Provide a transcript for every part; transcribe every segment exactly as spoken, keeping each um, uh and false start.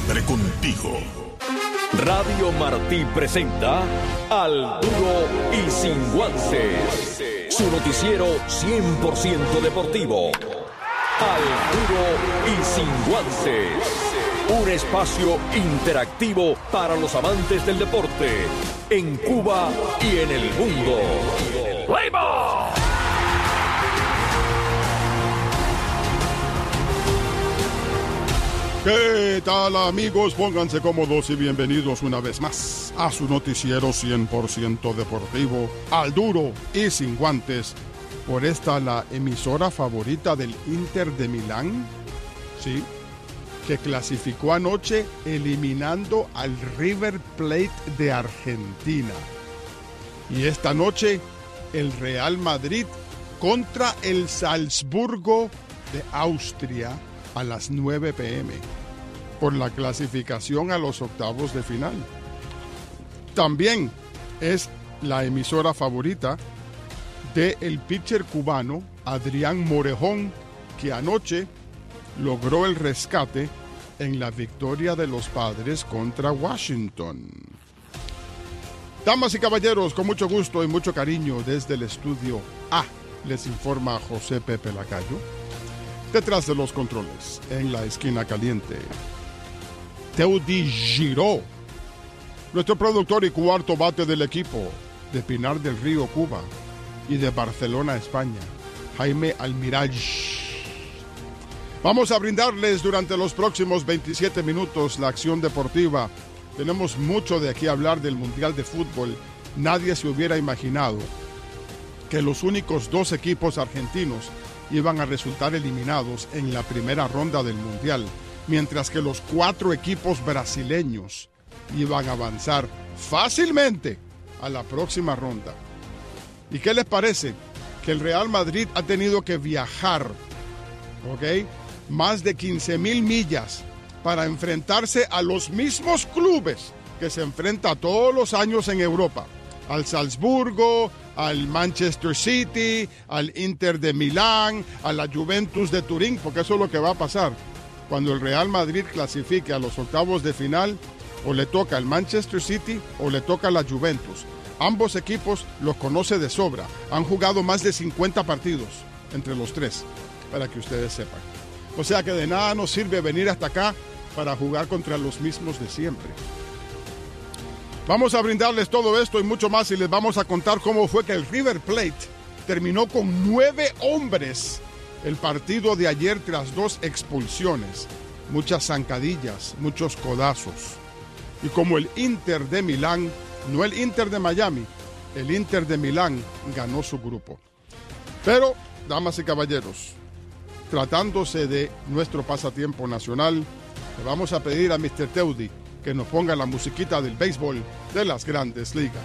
siempre contigo. Radio Martí presenta Al Duro y Sin Guantes, su noticiero cien por ciento deportivo. Al Duro y Sin Guantes, un espacio interactivo para los amantes del deporte en Cuba y en el mundo. ¡Play-ball! ¿Qué tal, amigos? Pónganse cómodos y bienvenidos una vez más a su noticiero cien por ciento deportivo, Al Duro y Sin Guantes, por esta la emisora favorita del Inter de Milán, sí, que clasificó anoche eliminando al River Plate de Argentina. Y esta noche, el Real Madrid contra el Salzburgo de Austria a las nueve p m por la clasificación a los octavos de final. También es la emisora favorita del pitcher cubano Adrián Morejón, que anoche logró el rescate en la victoria de los Padres contra Washington. Damas y caballeros, con mucho gusto y mucho cariño desde el estudio A, les informa José Pepe Lacayo. Detrás de los controles, en la esquina caliente, Teudi Giró, nuestro productor y cuarto bate del equipo, de Pinar del Río, Cuba, y de Barcelona, España, Jaime Almiraj. Vamos a brindarles durante los próximos veintisiete minutos la acción deportiva. Tenemos mucho de aquí a hablar del Mundial de Fútbol. Nadie se hubiera imaginado que los únicos dos equipos argentinos iban a resultar eliminados en la primera ronda del Mundial, mientras que los cuatro equipos brasileños iban a avanzar fácilmente a la próxima ronda. ¿Y qué les parece? Que el Real Madrid ha tenido que viajar, ¿ok?, más de quince mil millas para enfrentarse a los mismos clubes que se enfrenta todos los años en Europa, al Salzburgo, al Manchester City, al Inter de Milán, a la Juventus de Turín, porque eso es lo que va a pasar. Cuando el Real Madrid clasifique a los octavos de final, o le toca al Manchester City o le toca a la Juventus. Ambos equipos los conoce de sobra. Han jugado más de cincuenta partidos entre los tres, para que ustedes sepan. O sea que de nada nos sirve venir hasta acá para jugar contra los mismos de siempre. Vamos a brindarles todo esto y mucho más y les vamos a contar cómo fue que el River Plate terminó con nueve hombres el partido de ayer tras dos expulsiones, muchas zancadillas, muchos codazos. Y como el Inter de Milán, no el Inter de Miami, el Inter de Milán ganó su grupo. Pero, damas y caballeros, tratándose de nuestro pasatiempo nacional, le vamos a pedir a mister Teudi que nos ponga la musiquita del béisbol de las Grandes Ligas.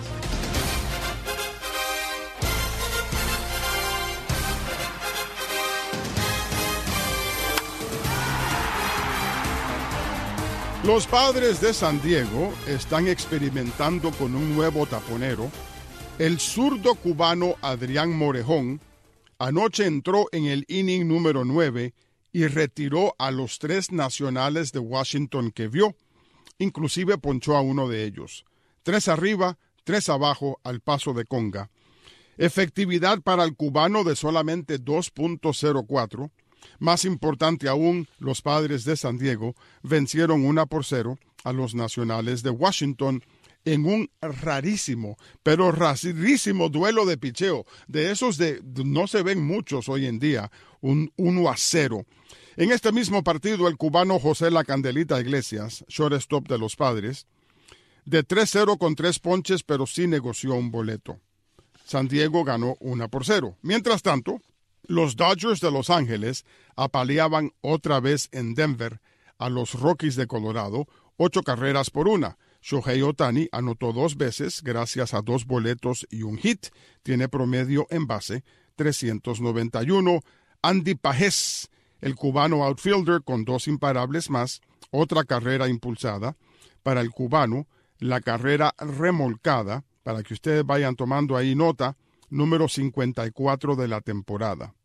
Los Padres de San Diego están experimentando con un nuevo taponero. El zurdo cubano Adrián Morejón anoche entró en el inning número nueve y retiró a los tres nacionales de Washington que vio. Inclusive ponchó a uno de ellos. Tres arriba, tres abajo al paso de conga. Efectividad para el cubano de solamente dos punto cero cuatro. Más importante aún, los Padres de San Diego vencieron una por cero a los nacionales de Washington en un rarísimo, pero rarísimo duelo de picheo. De esos de no se ven muchos hoy en día, un uno a cero. En este mismo partido, el cubano José La Candelita Iglesias, shortstop de los Padres, de tres cero con tres ponches, pero sí negoció un boleto. San Diego ganó una por cero. Mientras tanto, los Dodgers de Los Ángeles apaleaban otra vez en Denver a los Rockies de Colorado, ocho carreras por una. Shohei Ohtani anotó dos veces gracias a dos boletos y un hit. Tiene promedio en base trescientos noventa y uno. Andy Pajés, el cubano outfielder, con dos imparables más, otra carrera impulsada. Para el cubano, la carrera remolcada, para que ustedes vayan tomando ahí nota, número cincuenta y cuatro de la temporada.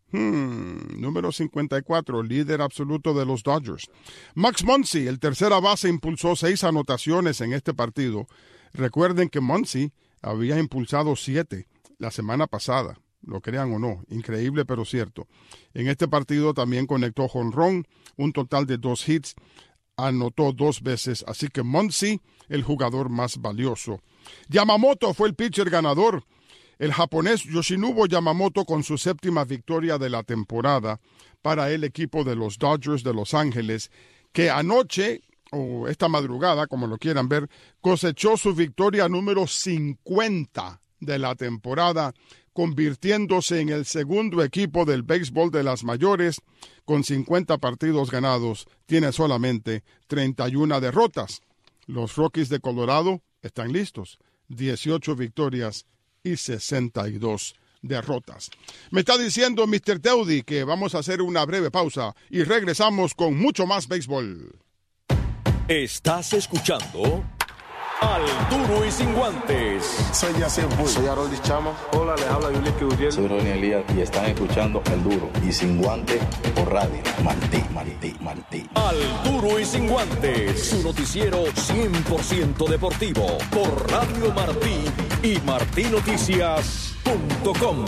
Hmm, número cincuenta y cuatro, líder absoluto de los Dodgers. Max Muncy, el tercera base, impulsó seis anotaciones en este partido. Recuerden que Muncy había impulsado siete la semana pasada, lo crean o no, increíble pero cierto. En este partido también conectó jonrón, un total de dos hits, anotó dos veces, así que Muncy, el jugador más valioso. Yamamoto fue el pitcher ganador. El japonés Yoshinobu Yamamoto con su séptima victoria de la temporada para el equipo de los Dodgers de Los Ángeles, que anoche, o esta madrugada, como lo quieran ver, cosechó su victoria número cincuenta de la temporada, convirtiéndose en el segundo equipo del béisbol de las mayores. Con cincuenta partidos ganados, tiene solamente treinta y una derrotas. Los Rockies de Colorado están listos, dieciocho victorias y sesenta y dos derrotas. Me está diciendo mister Teudi que vamos a hacer una breve pausa y regresamos con mucho más béisbol. Estás escuchando Al Duro y Sin Guantes. Soy Yacir Bull. Soy Harold Chama. Hola, les habla Yuliki Uriel. Soy Ronnie Elías y están escuchando El Duro y Sin Guantes por Radio Martí, Martí, Martí. Al Duro y Sin Guantes, su noticiero cien por ciento deportivo por Radio Martí y martí noticias punto com.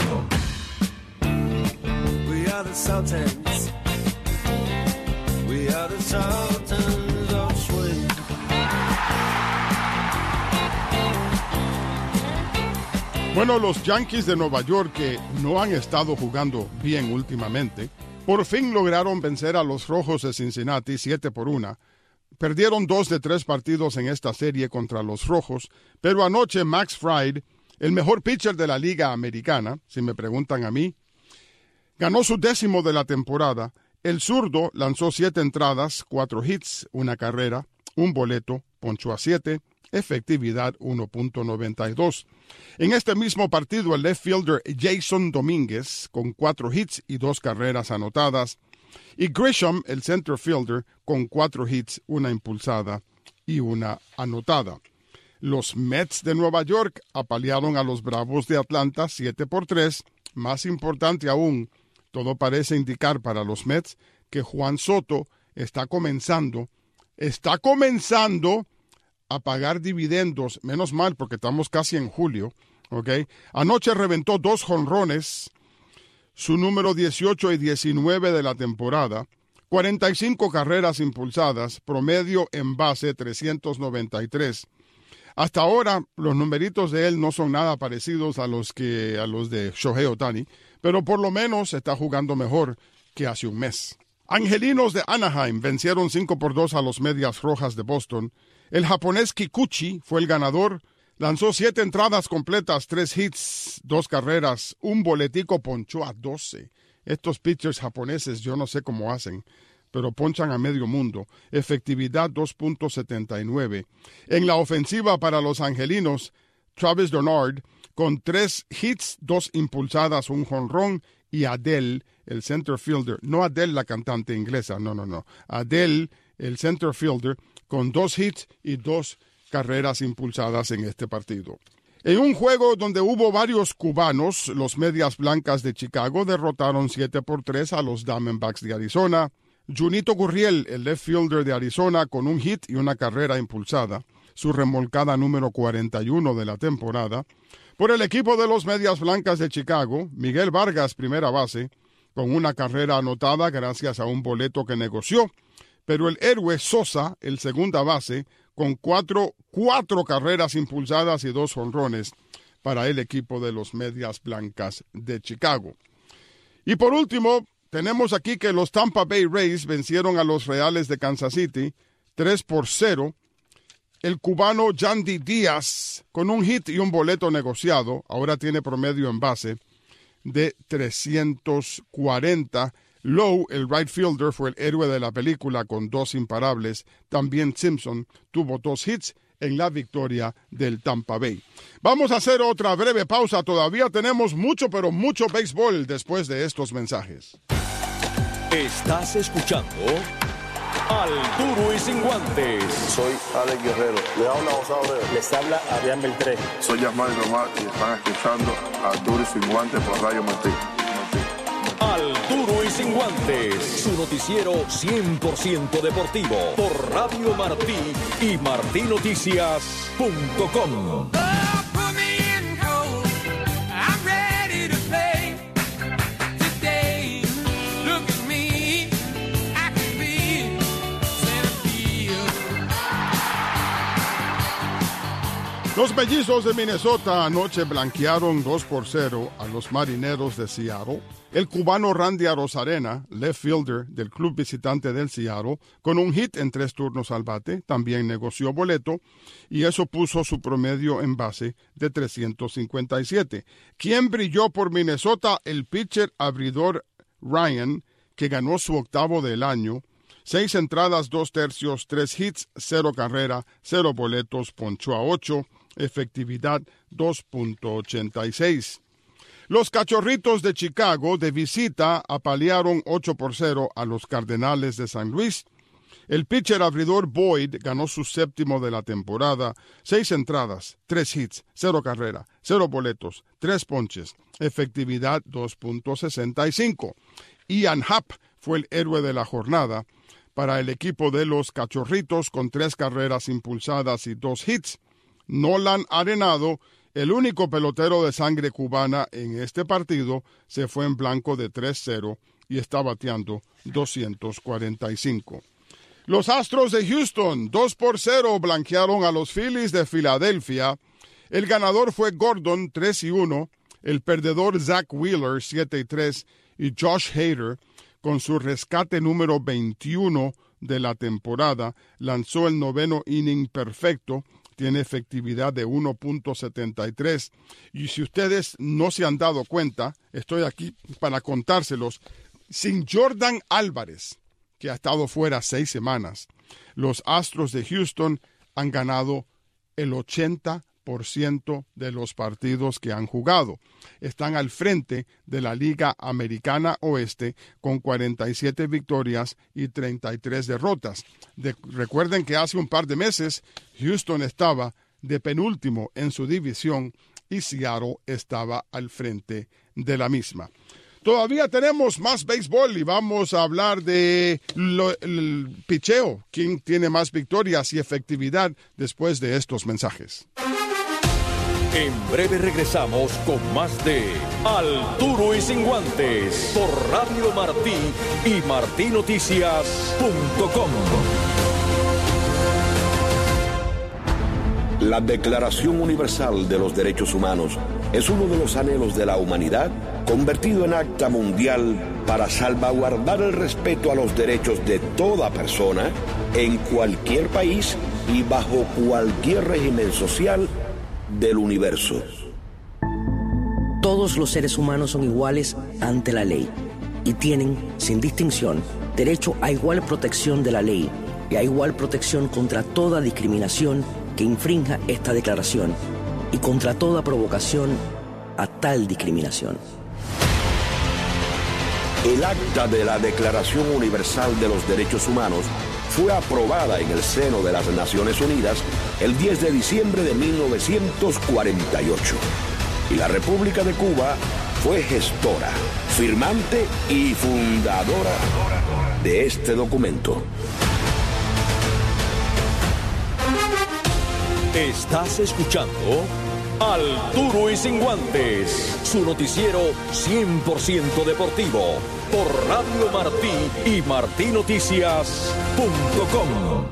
We are the Sultans. We are the Sultans of Swing. Bueno, los Yankees de Nueva York, que no han estado jugando bien últimamente, por fin lograron vencer a los Rojos de Cincinnati siete por una. Perdieron dos de tres partidos en esta serie contra los Rojos, pero anoche Max Fried, el mejor pitcher de la Liga Americana, si me preguntan a mí, ganó su décimo de la temporada. El zurdo lanzó siete entradas, cuatro hits, una carrera, un boleto, ponchó a siete, efectividad uno punto noventa y dos. En este mismo partido, el left fielder Jason Domínguez, con cuatro hits y dos carreras anotadas, y Grisham, el center fielder, con cuatro hits, una impulsada y una anotada. Los Mets de Nueva York apalearon a los Bravos de Atlanta siete por tres. Más importante aún, todo parece indicar para los Mets que Juan Soto está comenzando, está comenzando a pagar dividendos, menos mal porque estamos casi en julio, ¿ok? Anoche reventó dos jonrones, su número dieciocho y diecinueve de la temporada, cuarenta y cinco carreras impulsadas, promedio en base trescientos noventa y tres. Hasta ahora, los numeritos de él no son nada parecidos a los, que, a los de Shohei Ohtani, pero por lo menos está jugando mejor que hace un mes. Angelinos de Anaheim vencieron cinco por dos a los Medias Rojas de Boston. El japonés Kikuchi fue el ganador, lanzó siete entradas completas, tres hits, dos carreras, un boletico, ponchó a doce. Estos pitchers japoneses yo no sé cómo hacen, pero ponchan a medio mundo. Efectividad dos punto setenta y nueve. En la ofensiva para los angelinos, Travis Donard con tres hits, dos impulsadas, un jonrón, y Adele, el center fielder, no Adele la cantante inglesa, no, no, no, Adele, el center fielder, con dos hits y dos carreras impulsadas en este partido. En un juego donde hubo varios cubanos, los Medias Blancas de Chicago derrotaron siete por tres a los Diamondbacks de Arizona. Junito Gurriel, el left fielder de Arizona, con un hit y una carrera impulsada, su remolcada número cuarenta y uno de la temporada. Por el equipo de los Medias Blancas de Chicago, Miguel Vargas, primera base, con una carrera anotada gracias a un boleto que negoció. Pero el héroe Sosa, el segunda base, con cuatro, cuatro carreras impulsadas y dos jonrones para el equipo de los Medias Blancas de Chicago. Y por último, tenemos aquí que los Tampa Bay Rays vencieron a los Reales de Kansas City tres por cero. El cubano Yandy Díaz, con un hit y un boleto negociado, ahora tiene promedio en base de trescientos cuarenta. Lowe, el right fielder, fue el héroe de la película con dos imparables. También Simpson tuvo dos hits en la victoria del Tampa Bay. Vamos a hacer otra breve pausa. Todavía tenemos mucho, pero mucho béisbol después de estos mensajes. Estás escuchando Al Duro y Sin Guantes. Soy Alex Guerrero. Le habla José Abreu. Les habla Adrián Beltré. Soy Yasmani Román y están escuchando Al Duro y Sin Guantes por Radio Martí. Al Sin Guantes, su noticiero cien por ciento deportivo por Radio Martí y martí noticias punto com. Los Mellizos de Minnesota anoche blanquearon dos por cero a los Marineros de Seattle. El cubano Randy Arozarena, left fielder del club visitante del Seattle, con un hit en tres turnos al bate, también negoció boleto, y eso puso su promedio en base de trescientos cincuenta y siete. ¿Quién brilló por Minnesota? El pitcher abridor Ryan, que ganó su octavo del año. Seis entradas, dos tercios, tres hits, cero carrera, cero boletos, ponchó a ocho, efectividad dos punto ochenta y seis. Los Cachorritos de Chicago de visita apalearon ocho por cero a los Cardenales de San Luis. El pitcher abridor Boyd ganó su séptimo de la temporada, seis entradas, tres hits, cero carrera, cero boletos, tres ponches, efectividad dos punto sesenta y cinco. Ian Happ fue el héroe de la jornada para el equipo de los Cachorritos con tres carreras impulsadas y dos hits. Nolan Arenado, el único pelotero de sangre cubana en este partido, se fue en blanco de tres cero y está bateando doscientos cuarenta y cinco. Los Astros de Houston, dos por cero, blanquearon a los Phillies de Filadelfia. El ganador fue Gordon, tres y uno, el perdedor Zach Wheeler, siete y tres, y Josh Hader, con su rescate número veintiuno de la temporada, lanzó el noveno inning perfecto, tiene efectividad de uno punto setenta y tres. Y si ustedes no se han dado cuenta, estoy aquí para contárselos, sin Jordan Álvarez, que ha estado fuera seis semanas, los Astros de Houston han ganado el ochenta por ciento de los partidos que han jugado. Están al frente de la Liga Americana Oeste con cuarenta y siete victorias y treinta y tres derrotas. De, recuerden que hace un par de meses Houston estaba de penúltimo en su división y Seattle estaba al frente de la misma. Todavía tenemos más béisbol y vamos a hablar de lo, el picheo. ¿Quién tiene más victorias y efectividad después de estos mensajes? En breve regresamos con más de Al Duro y Sin Guantes por Radio Martí y martí noticias punto com. La Declaración Universal de los Derechos Humanos es uno de los anhelos de la humanidad convertido en acta mundial para salvaguardar el respeto a los derechos de toda persona en cualquier país y bajo cualquier régimen social del universo. Todos los seres humanos son iguales ante la ley y tienen, sin distinción, derecho a igual protección de la ley y a igual protección contra toda discriminación que infrinja esta declaración y contra toda provocación a tal discriminación. El acta de la Declaración Universal de los Derechos Humanos fue aprobada en el seno de las Naciones Unidas el diez de diciembre de mil novecientos cuarenta y ocho. Y la República de Cuba fue gestora, firmante y fundadora de este documento. Estás escuchando Al Duro y Sin Guantes, su noticiero cien por ciento deportivo por Radio Martí y martí noticias punto com.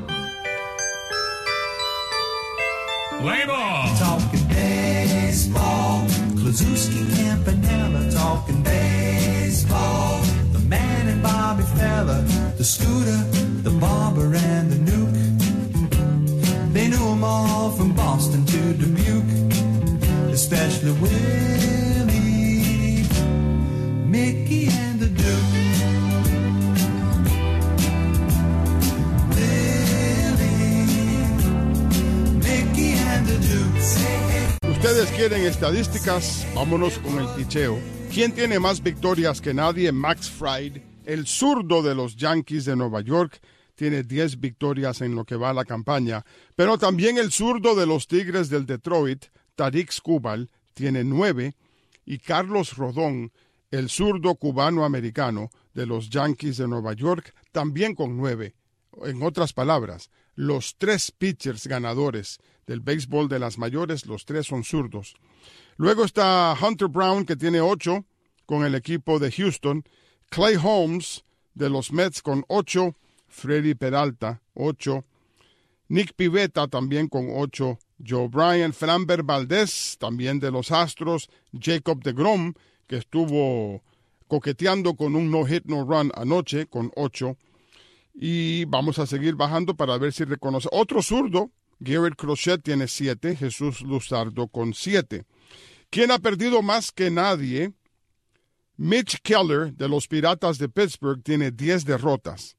Talking baseball, Klazuski, Campanella, talking baseball. The man and Bobby Fella, the Scooter, the Barber and the Nuke. They knew them all from Boston to Dubuque, especially Willie, Mickey and the Duke. Ustedes quieren estadísticas, vámonos con el picheo. ¿Quién tiene más victorias que nadie? Max Fried, el zurdo de los Yankees de Nueva York, tiene diez victorias en lo que va a la campaña, pero también el zurdo de los Tigres del Detroit, Tarik Skubal, tiene nueve, y Carlos Rodón, el zurdo cubano-americano de los Yankees de Nueva York, también con nueve. En otras palabras, los tres pitchers ganadores del béisbol de las mayores, los tres son zurdos. Luego está Hunter Brown, que tiene ocho con el equipo de Houston. Clay Holmes de los Mets con ocho. Freddy Peralta, ocho. Nick Pivetta también con ocho. Joe Bryant, Framber Valdez, también de los Astros. Jacob deGrom, que estuvo coqueteando con un no-hit, no-run anoche, con ocho. Y vamos a seguir bajando para ver si reconoce. Otro zurdo, Garrett Crochet, tiene siete. Jesús Luzardo con siete. ¿Quién ha perdido más que nadie? Mitch Keller, de los Piratas de Pittsburgh, tiene diez derrotas.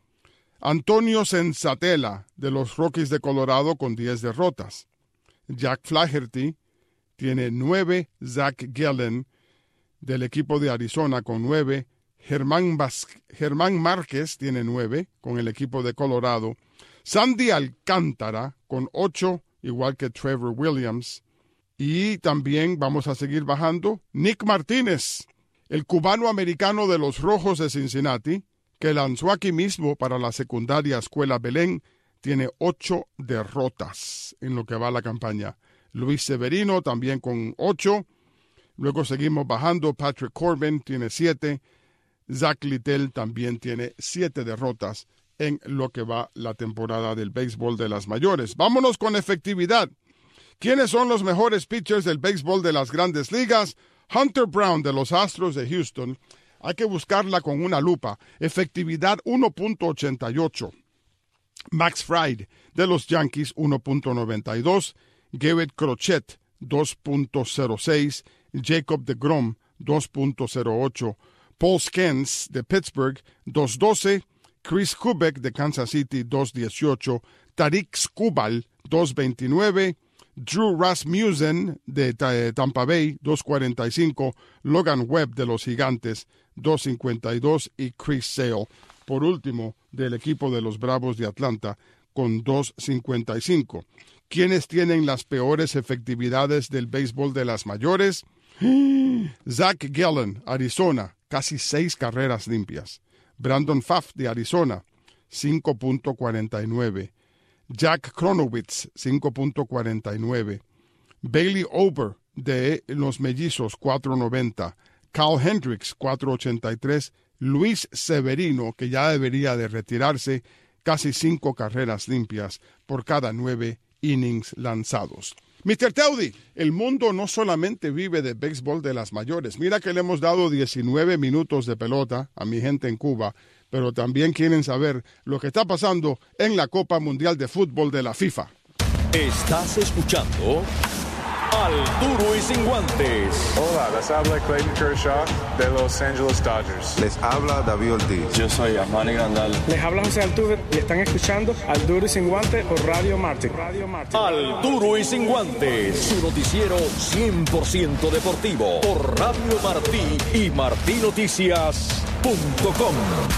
Antonio Senzatela, de los Rockies de Colorado, con diez derrotas. Jack Flaherty tiene nueve. Zach Gallen, del equipo de Arizona, con nueve. Germán, Vas- Germán Márquez tiene nueve, con el equipo de Colorado. Sandy Alcántara, con ocho, igual que Trevor Williams. Y también vamos a seguir bajando. Nick Martínez, el cubano-americano de los Rojos de Cincinnati, que lanzó aquí mismo para la secundaria Escuela Belén, tiene ocho derrotas en lo que va la campaña. Luis Severino también con ocho. Luego seguimos bajando. Patrick Corbin tiene siete. Zach Littell también tiene siete derrotas en lo que va la temporada del béisbol de las mayores. Vámonos con efectividad. ¿Quiénes son los mejores pitchers del béisbol de las grandes ligas? Hunter Brown de los Astros de Houston. Hay que buscarla con una lupa. Efectividad uno punto ochenta y ocho. Max Fried de los Yankees uno punto noventa y dos. Garrett Crochet dos punto cero seis. Jacob deGrom dos punto cero ocho. Paul Skeens de Pittsburgh dos punto doce. Chris Kubek de Kansas City dos punto dieciocho. Tarik Skubal dos punto veintinueve. Drew Rasmussen de Tampa Bay dos punto cuarenta y cinco. Logan Webb de los Gigantes dos punto cincuenta y dos. Y Chris Sale, por último, del equipo de los Bravos de Atlanta con dos punto cincuenta y cinco. ¿Quiénes tienen las peores efectividades del béisbol de las mayores? Zach Gallen, Arizona, casi seis carreras limpias. Brandon Pfaff de Arizona, cinco punto cuarenta y nueve. Jack Cronowitz, cinco punto cuarenta y nueve. Bailey Ober de los Mellizos, cuatro punto noventa. Carl Hendricks, cuatro punto ochenta y tres. Luis Severino, que ya debería de retirarse, casi cinco carreras limpias por cada nueve innings lanzados. mister Teudi, el mundo no solamente vive de béisbol de las mayores. Mira que le hemos dado diecinueve minutos de pelota a mi gente en Cuba, pero también quieren saber lo que está pasando en la Copa Mundial de Fútbol de la FIFA. Estás escuchando Al Duro y Sin Guantes. Hola, les habla Clayton Kershaw de Los Angeles Dodgers. Les habla David Ortiz. Yo soy Armani Grandal. Les habla José Altuve y están escuchando Al Duro y Sin Guantes por Radio Martí. Radio Martí. Al Duro y Sin Guantes, su noticiero cien por ciento deportivo por Radio Martí y martí noticias punto com.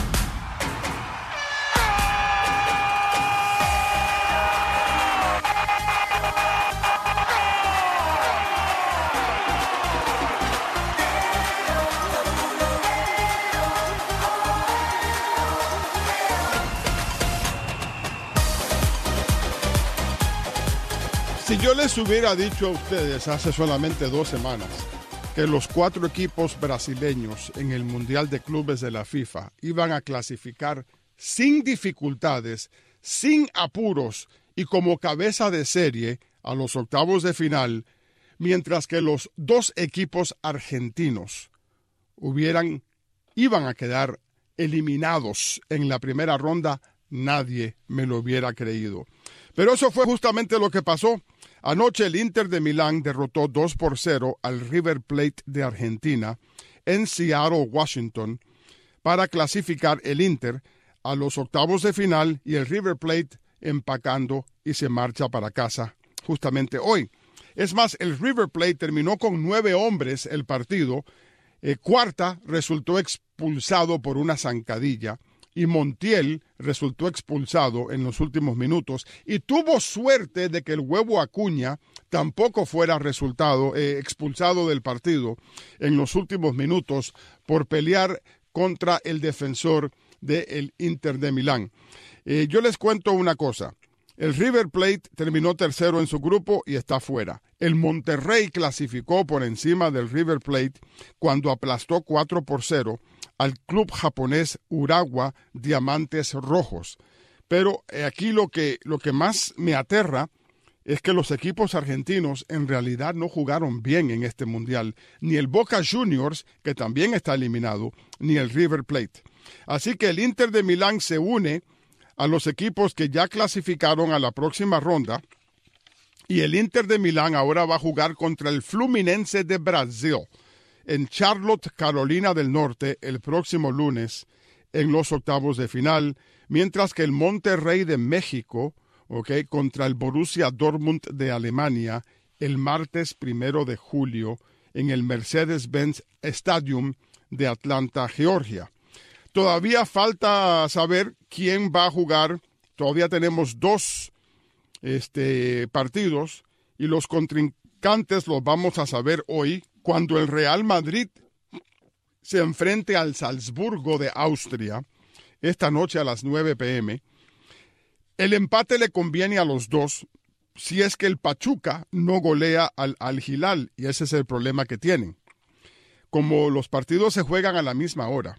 Si yo les hubiera dicho a ustedes hace solamente dos semanas que los cuatro equipos brasileños en el Mundial de Clubes de la FIFA iban a clasificar sin dificultades, sin apuros y como cabeza de serie a los octavos de final, mientras que los dos equipos argentinos hubieran, iban a quedar eliminados en la primera ronda, nadie me lo hubiera creído. Pero eso fue justamente lo que pasó. Anoche el Inter de Milán derrotó dos por cero al River Plate de Argentina en Seattle, Washington, para clasificar el Inter a los octavos de final y el River Plate empacando y se marcha para casa justamente hoy. Es más, el River Plate terminó con nueve hombres el partido. Eh, Cuarta resultó expulsado por una zancadilla y Montiel resultó expulsado en los últimos minutos y tuvo suerte de que el Huevo Acuña tampoco fuera resultado, eh, expulsado del partido en los últimos minutos por pelear contra el defensor del Inter de Milán. Eh, yo les cuento una cosa. El River Plate terminó tercero en su grupo y está fuera. El Monterrey clasificó por encima del River Plate cuando aplastó cuatro por cero al club japonés Urawa Diamantes Rojos. Pero aquí lo que, lo que más me aterra es que los equipos argentinos en realidad no jugaron bien en este mundial. Ni el Boca Juniors, que también está eliminado, ni el River Plate. Así que el Inter de Milán se une a los equipos que ya clasificaron a la próxima ronda, y el Inter de Milán ahora va a jugar contra el Fluminense de Brasil en Charlotte, Carolina del Norte, el próximo lunes en los octavos de final, mientras que el Monterrey de México, okay, contra el Borussia Dortmund de Alemania el martes primero de julio en el Mercedes-Benz Stadium de Atlanta, Georgia. Todavía falta saber quién va a jugar. Todavía tenemos dos este, partidos y los contrincantes los vamos a saber hoy cuando el Real Madrid se enfrente al Salzburgo de Austria esta noche a las nueve pe eme. El empate le conviene a los dos si es que el Pachuca no golea al Al Hilal, y ese es el problema que tienen. Como los partidos se juegan a la misma hora,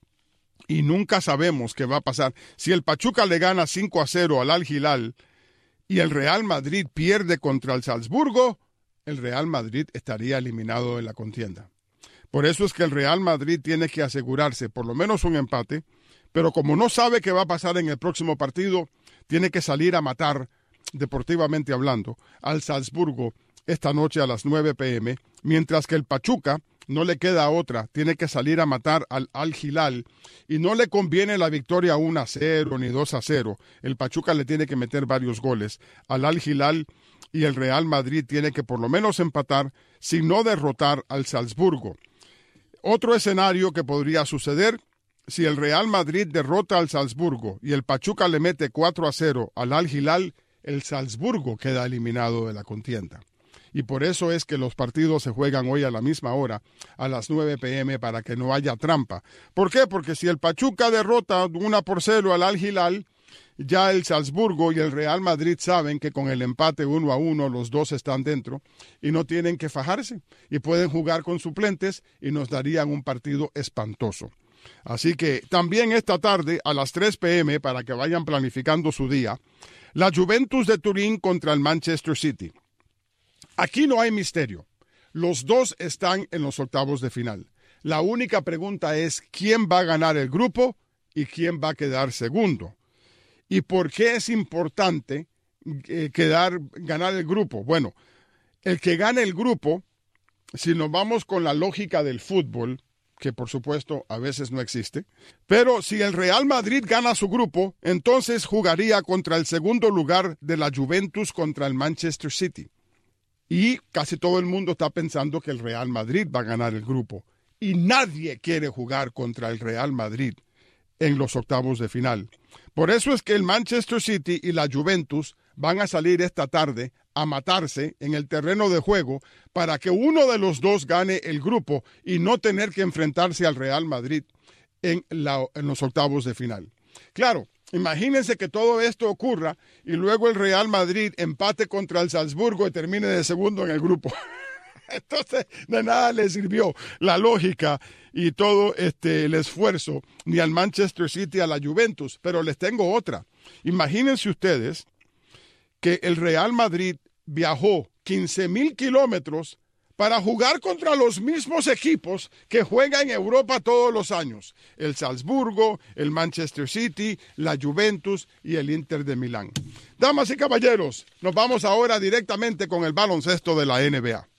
y nunca sabemos qué va a pasar. Si el Pachuca le gana cinco a cero al Al Hilal y el Real Madrid pierde contra el Salzburgo, el Real Madrid estaría eliminado de la contienda. Por eso es que el Real Madrid tiene que asegurarse por lo menos un empate, pero como no sabe qué va a pasar en el próximo partido, tiene que salir a matar, deportivamente hablando, al Salzburgo esta noche a las nueve pe eme, mientras que el Pachuca no le queda otra, tiene que salir a matar al Al Hilal y no le conviene la victoria uno a cero ni dos a cero. El Pachuca le tiene que meter varios goles al Al Hilal y el Real Madrid tiene que por lo menos empatar, si no derrotar al Salzburgo. Otro escenario que podría suceder, si el Real Madrid derrota al Salzburgo y el Pachuca le mete cuatro a cero al Al Hilal, el Salzburgo queda eliminado de la contienda. Y por eso es que los partidos se juegan hoy a la misma hora, a las nueve pe eme, para que no haya trampa. ¿Por qué? Porque si el Pachuca derrota uno por cero al Al Hilal, ya el Salzburgo y el Real Madrid saben que con el empate uno a uno los dos están dentro y no tienen que fajarse y pueden jugar con suplentes y nos darían un partido espantoso. Así que también esta tarde a las tres pe eme, para que vayan planificando su día, la Juventus de Turín contra el Manchester City. Aquí no hay misterio. Los dos están en los octavos de final. La única pregunta es quién va a ganar el grupo y quién va a quedar segundo. ¿Y por qué es importante eh, quedar, ganar el grupo? Bueno, el que gane el grupo, si nos vamos con la lógica del fútbol, que por supuesto a veces no existe, pero si el Real Madrid gana su grupo, entonces jugaría contra el segundo lugar de la Juventus contra el Manchester City. Y casi todo el mundo está pensando que el Real Madrid va a ganar el grupo. Y nadie quiere jugar contra el Real Madrid en los octavos de final. Por eso es que el Manchester City y la Juventus van a salir esta tarde a matarse en el terreno de juego para que uno de los dos gane el grupo y no tener que enfrentarse al Real Madrid en, la, en los octavos de final. Claro, imagínense que todo esto ocurra y luego el Real Madrid empate contra el Salzburgo y termine de segundo en el grupo. Entonces, de nada le sirvió la lógica y todo este, el esfuerzo ni al Manchester City, a la Juventus. Pero les tengo otra. Imagínense ustedes que el Real Madrid viajó quince mil kilómetros para jugar contra los mismos equipos que juegan en Europa todos los años. El Salzburgo, el Manchester City, la Juventus y el Inter de Milán. Damas y caballeros, nos vamos ahora directamente con el baloncesto de la N B A.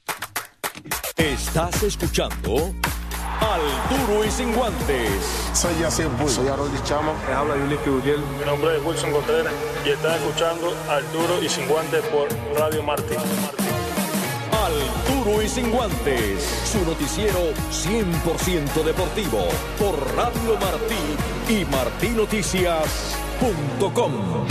Estás escuchando Al Duro y Sin Guantes. Soy Yacir Bull. Soy Aroldis Chama. Me habla Yuliki Uriel. Mi nombre es Wilson Contreras y estás escuchando Al Duro y Sin Guantes por Radio Martí. Al Duro y Sin Guantes, su noticiero cien por ciento deportivo por Radio Martí y martí noticias punto com.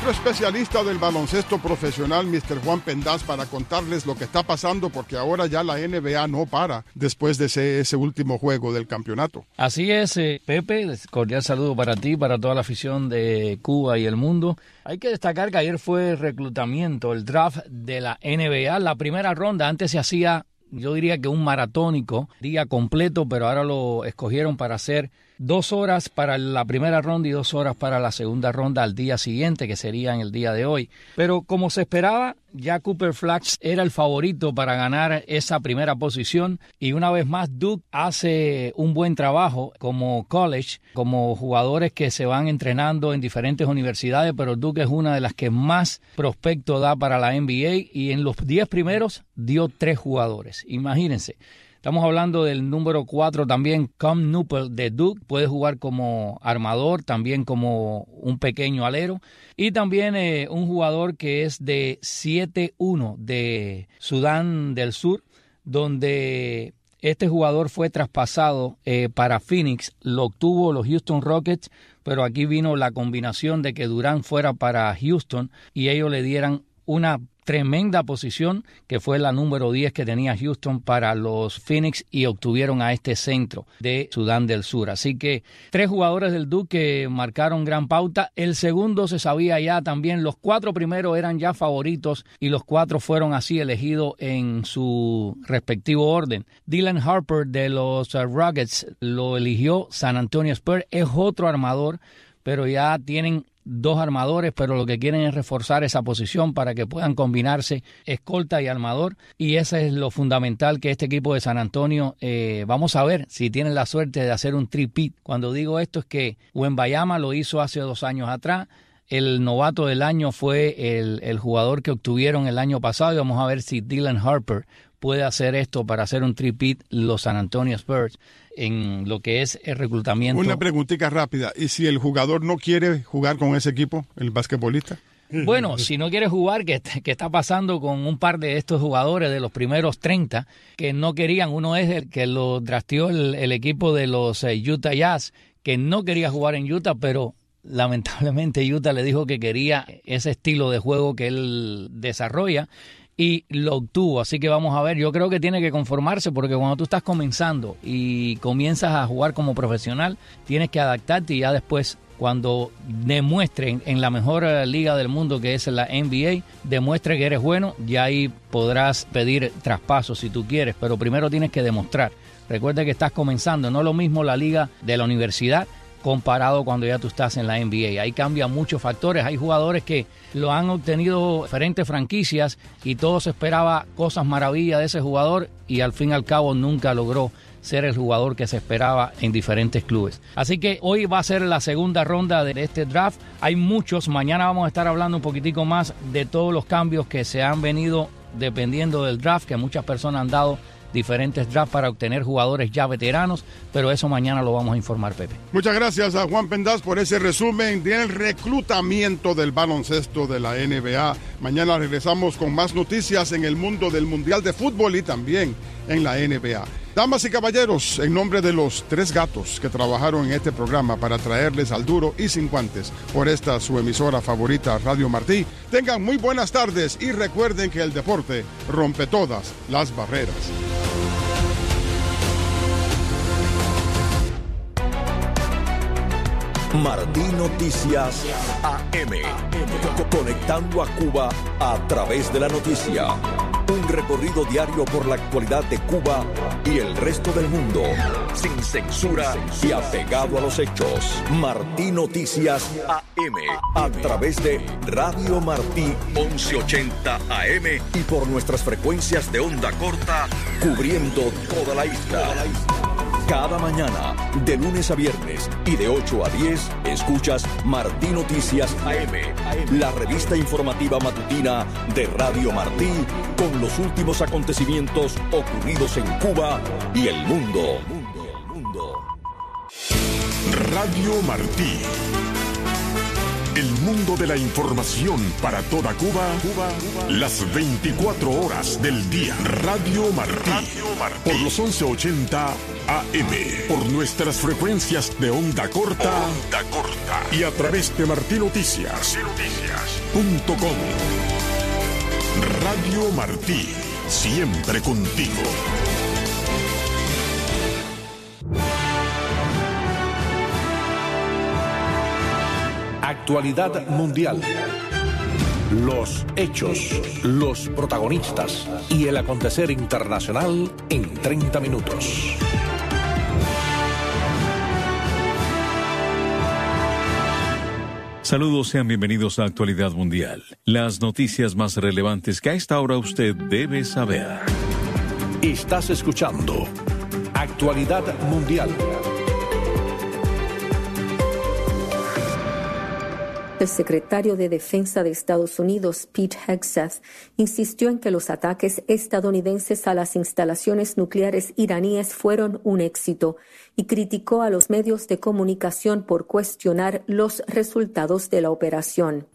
nuestro especialista del baloncesto profesional, mister Juan Pendaz, para contarles lo que está pasando, porque ahora ya la N B A no para después de ese, ese último juego del campeonato. Así es, eh, Pepe, cordial saludo para ti, para toda la afición de Cuba y el mundo. Hay que destacar que ayer fue el reclutamiento, el draft de la N B A, la primera ronda. Antes se hacía, yo diría que un maratónico, día completo, pero ahora lo escogieron para hacer dos horas para la primera ronda y dos horas para la segunda ronda al día siguiente, que sería en el día de hoy. Pero como se esperaba, ya Cooper Flax era el favorito para ganar esa primera posición, y una vez más Duke hace un buen trabajo como college, como jugadores que se van entrenando en diferentes universidades, pero Duke es una de las que más prospecto da para la N B A, y en los diez primeros dio tres jugadores. Imagínense. Estamos hablando del número cuatro también, Cam Newport de Duke, puede jugar como armador, también como un pequeño alero, y también eh, un jugador que es de siete uno de Sudán del Sur, donde este jugador fue traspasado eh, para Phoenix, lo obtuvo los Houston Rockets, pero aquí vino la combinación de que Durant fuera para Houston y ellos le dieran una tremenda posición, que fue la número diez que tenía Houston para los Phoenix, y obtuvieron a este centro de Sudán del Sur. Así que tres jugadores del Duke que marcaron gran pauta. El segundo se sabía ya también. Los cuatro primeros eran ya favoritos y los cuatro fueron así elegidos en su respectivo orden. Dylan Harper de los uh, Rockets lo eligió San Antonio Spurs. Es otro armador, pero ya tienen dos armadores, pero lo que quieren es reforzar esa posición para que puedan combinarse escolta y armador, y eso es lo fundamental que este equipo de San Antonio, eh, vamos a ver si tienen la suerte de hacer un three-peat. Cuando digo esto es que Wembanyama lo hizo hace dos años atrás, el novato del año fue el, el jugador que obtuvieron el año pasado, y vamos a ver si Dylan Harper puede hacer esto para hacer un three-peat los San Antonio Spurs en lo que es el reclutamiento. Una preguntita rápida, ¿y si el jugador no quiere jugar con ese equipo, el basquetbolista? Bueno, si no quiere jugar, que, que está pasando con un par de estos jugadores de los primeros treinta que no querían. Uno es el que lo drafteó el, el equipo de los eh, Utah Jazz, que no quería jugar en Utah, pero lamentablemente Utah le dijo que quería ese estilo de juego que él desarrolla, y lo obtuvo. Así que vamos a ver, yo creo que tiene que conformarse, porque cuando tú estás comenzando y comienzas a jugar como profesional, tienes que adaptarte, y ya después, cuando demuestren en la mejor liga del mundo, que es la N B A, demuestre que eres bueno, ya ahí podrás pedir traspasos si tú quieres, pero primero tienes que demostrar. Recuerda que estás comenzando, no es lo mismo la liga de la universidad comparado cuando ya tú estás en la N B A. Ahí cambian muchos factores. Hay jugadores que lo han obtenido diferentes franquicias y todo se esperaba cosas maravillas de ese jugador, y al fin y al cabo nunca logró ser el jugador que se esperaba en diferentes clubes. Así que hoy va a ser la segunda ronda de este draft. Hay muchos. Mañana vamos a estar hablando un poquitico más de todos los cambios que se han venido dependiendo del draft, que muchas personas han dado diferentes drafts para obtener jugadores ya veteranos, pero eso mañana lo vamos a informar, Pepe. Muchas gracias a Juan Pendaz por ese resumen del reclutamiento del baloncesto de la N B A. Mañana regresamos con más noticias en el mundo del Mundial de Fútbol y también en la N B A. Damas y caballeros, en nombre de los tres gatos que trabajaron en este programa para traerles al duro y sin guantes por esta su emisora favorita, Radio Martí, tengan muy buenas tardes y recuerden que el deporte rompe todas las barreras. Martí Noticias A M, conectando a Cuba a través de la noticia. Un recorrido diario por la actualidad de Cuba y el resto del mundo, sin censura y apegado a los hechos. Martí Noticias A M, a través de Radio Martí once ochenta A M y por nuestras frecuencias de onda corta, cubriendo toda la isla. Cada mañana, de lunes a viernes y de ocho a diez, escuchas Martí Noticias A M, la revista informativa matutina de Radio Martí, con los últimos acontecimientos ocurridos en Cuba y el mundo. Radio Martí. El mundo de la información para toda Cuba, Cuba, Cuba, las veinticuatro horas del día. Radio Martí, Radio Martí. Por los once ochenta A M, por nuestras frecuencias de onda corta, onda corta, y a través de Martí Noticias. Martí Noticias. punto com. Radio Martí, siempre contigo. Actualidad mundial. Los hechos, los protagonistas y el acontecer internacional en treinta minutos. Saludos, sean bienvenidos a Actualidad Mundial. Las noticias más relevantes que a esta hora usted debe saber. Estás escuchando Actualidad Mundial. El secretario de Defensa de Estados Unidos, Pete Hegseth, insistió en que los ataques estadounidenses a las instalaciones nucleares iraníes fueron un éxito y criticó a los medios de comunicación por cuestionar los resultados de la operación.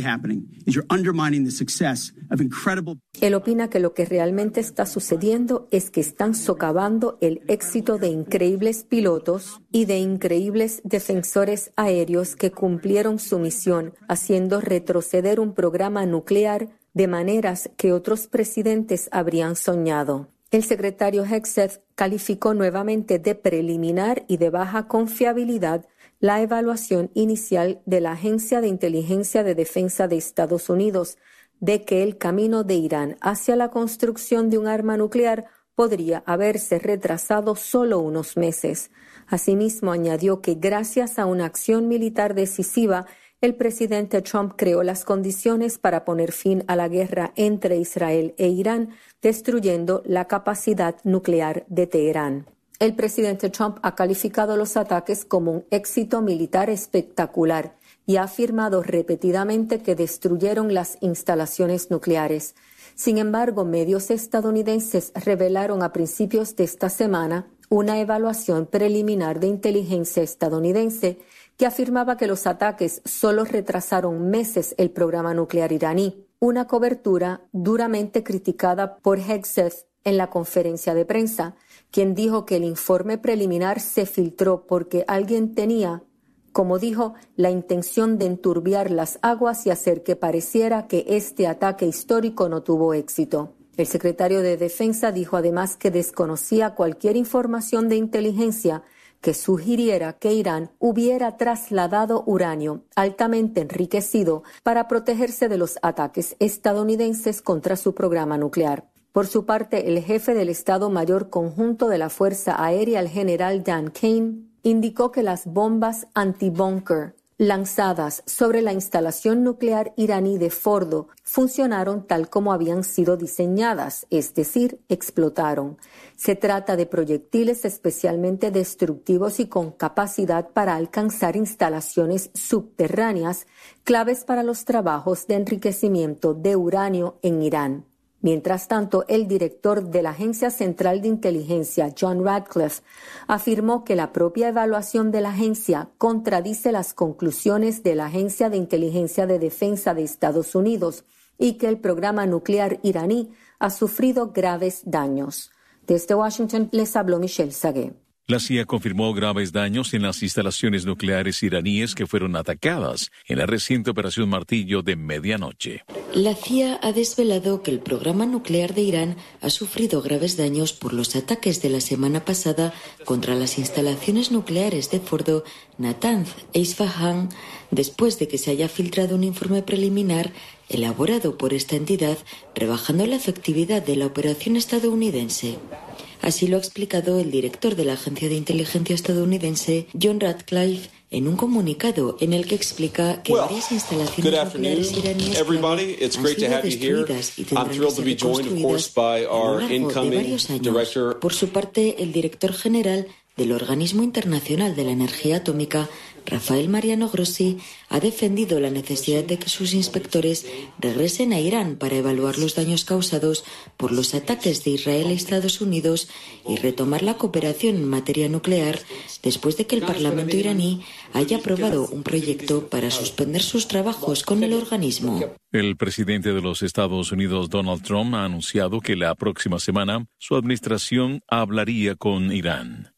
Él opina que lo que realmente está sucediendo es que están socavando el éxito de increíbles pilotos y de increíbles defensores aéreos que cumplieron su misión, haciendo retroceder un programa nuclear de maneras que otros presidentes habrían soñado. El secretario Hegseth calificó nuevamente de preliminar y de baja confiabilidad la evaluación inicial de la Agencia de Inteligencia de Defensa de Estados Unidos de que el camino de Irán hacia la construcción de un arma nuclear podría haberse retrasado solo unos meses. Asimismo, añadió que gracias a una acción militar decisiva, el presidente Trump creó las condiciones para poner fin a la guerra entre Israel e Irán, destruyendo la capacidad nuclear de Teherán. El presidente Trump ha calificado los ataques como un éxito militar espectacular y ha afirmado repetidamente que destruyeron las instalaciones nucleares. Sin embargo, medios estadounidenses revelaron a principios de esta semana una evaluación preliminar de inteligencia estadounidense que afirmaba que los ataques solo retrasaron meses el programa nuclear iraní, una cobertura duramente criticada por Hegseth en la conferencia de prensa, quien dijo que el informe preliminar se filtró porque alguien tenía, como dijo, la intención de enturbiar las aguas y hacer que pareciera que este ataque histórico no tuvo éxito. El secretario de Defensa dijo además que desconocía cualquier información de inteligencia que sugiriera que Irán hubiera trasladado uranio altamente enriquecido para protegerse de los ataques estadounidenses contra su programa nuclear. Por su parte, el jefe del Estado Mayor Conjunto de la Fuerza Aérea, el general Dan Kane, indicó que las bombas antibúnker lanzadas sobre la instalación nuclear iraní de Fordo funcionaron tal como habían sido diseñadas, es decir, explotaron. Se trata de proyectiles especialmente destructivos y con capacidad para alcanzar instalaciones subterráneas, claves para los trabajos de enriquecimiento de uranio en Irán. Mientras tanto, el director de la Agencia Central de Inteligencia, John Radcliffe, afirmó que la propia evaluación de la agencia contradice las conclusiones de la Agencia de Inteligencia de Defensa de Estados Unidos y que el programa nuclear iraní ha sufrido graves daños. Desde Washington les habló Michelle Sagué. La C I A confirmó graves daños en las instalaciones nucleares iraníes que fueron atacadas en la reciente Operación Martillo de medianoche. La C I A ha desvelado que el programa nuclear de Irán ha sufrido graves daños por los ataques de la semana pasada contra las instalaciones nucleares de Fordo, Natanz e Isfahan, después de que se haya filtrado un informe preliminar elaborado por esta entidad, rebajando la efectividad de la operación estadounidense. Así lo ha explicado el director de la Agencia de Inteligencia estadounidense, John Radcliffe, en un comunicado en el que explica que varias instalaciones nucleares iraníes han sido destruidas y tendrán que ser reconstruidas a lo largo de varios años. Por su parte, el director general del Organismo Internacional de la Energía Atómica, Rafael Mariano Grossi, ha defendido la necesidad de que sus inspectores regresen a Irán para evaluar los daños causados por los ataques de Israel a Estados Unidos y retomar la cooperación en materia nuclear después de que el Parlamento iraní haya aprobado un proyecto para suspender sus trabajos con el organismo. El presidente de los Estados Unidos, Donald Trump, ha anunciado que la próxima semana su administración hablaría con Irán.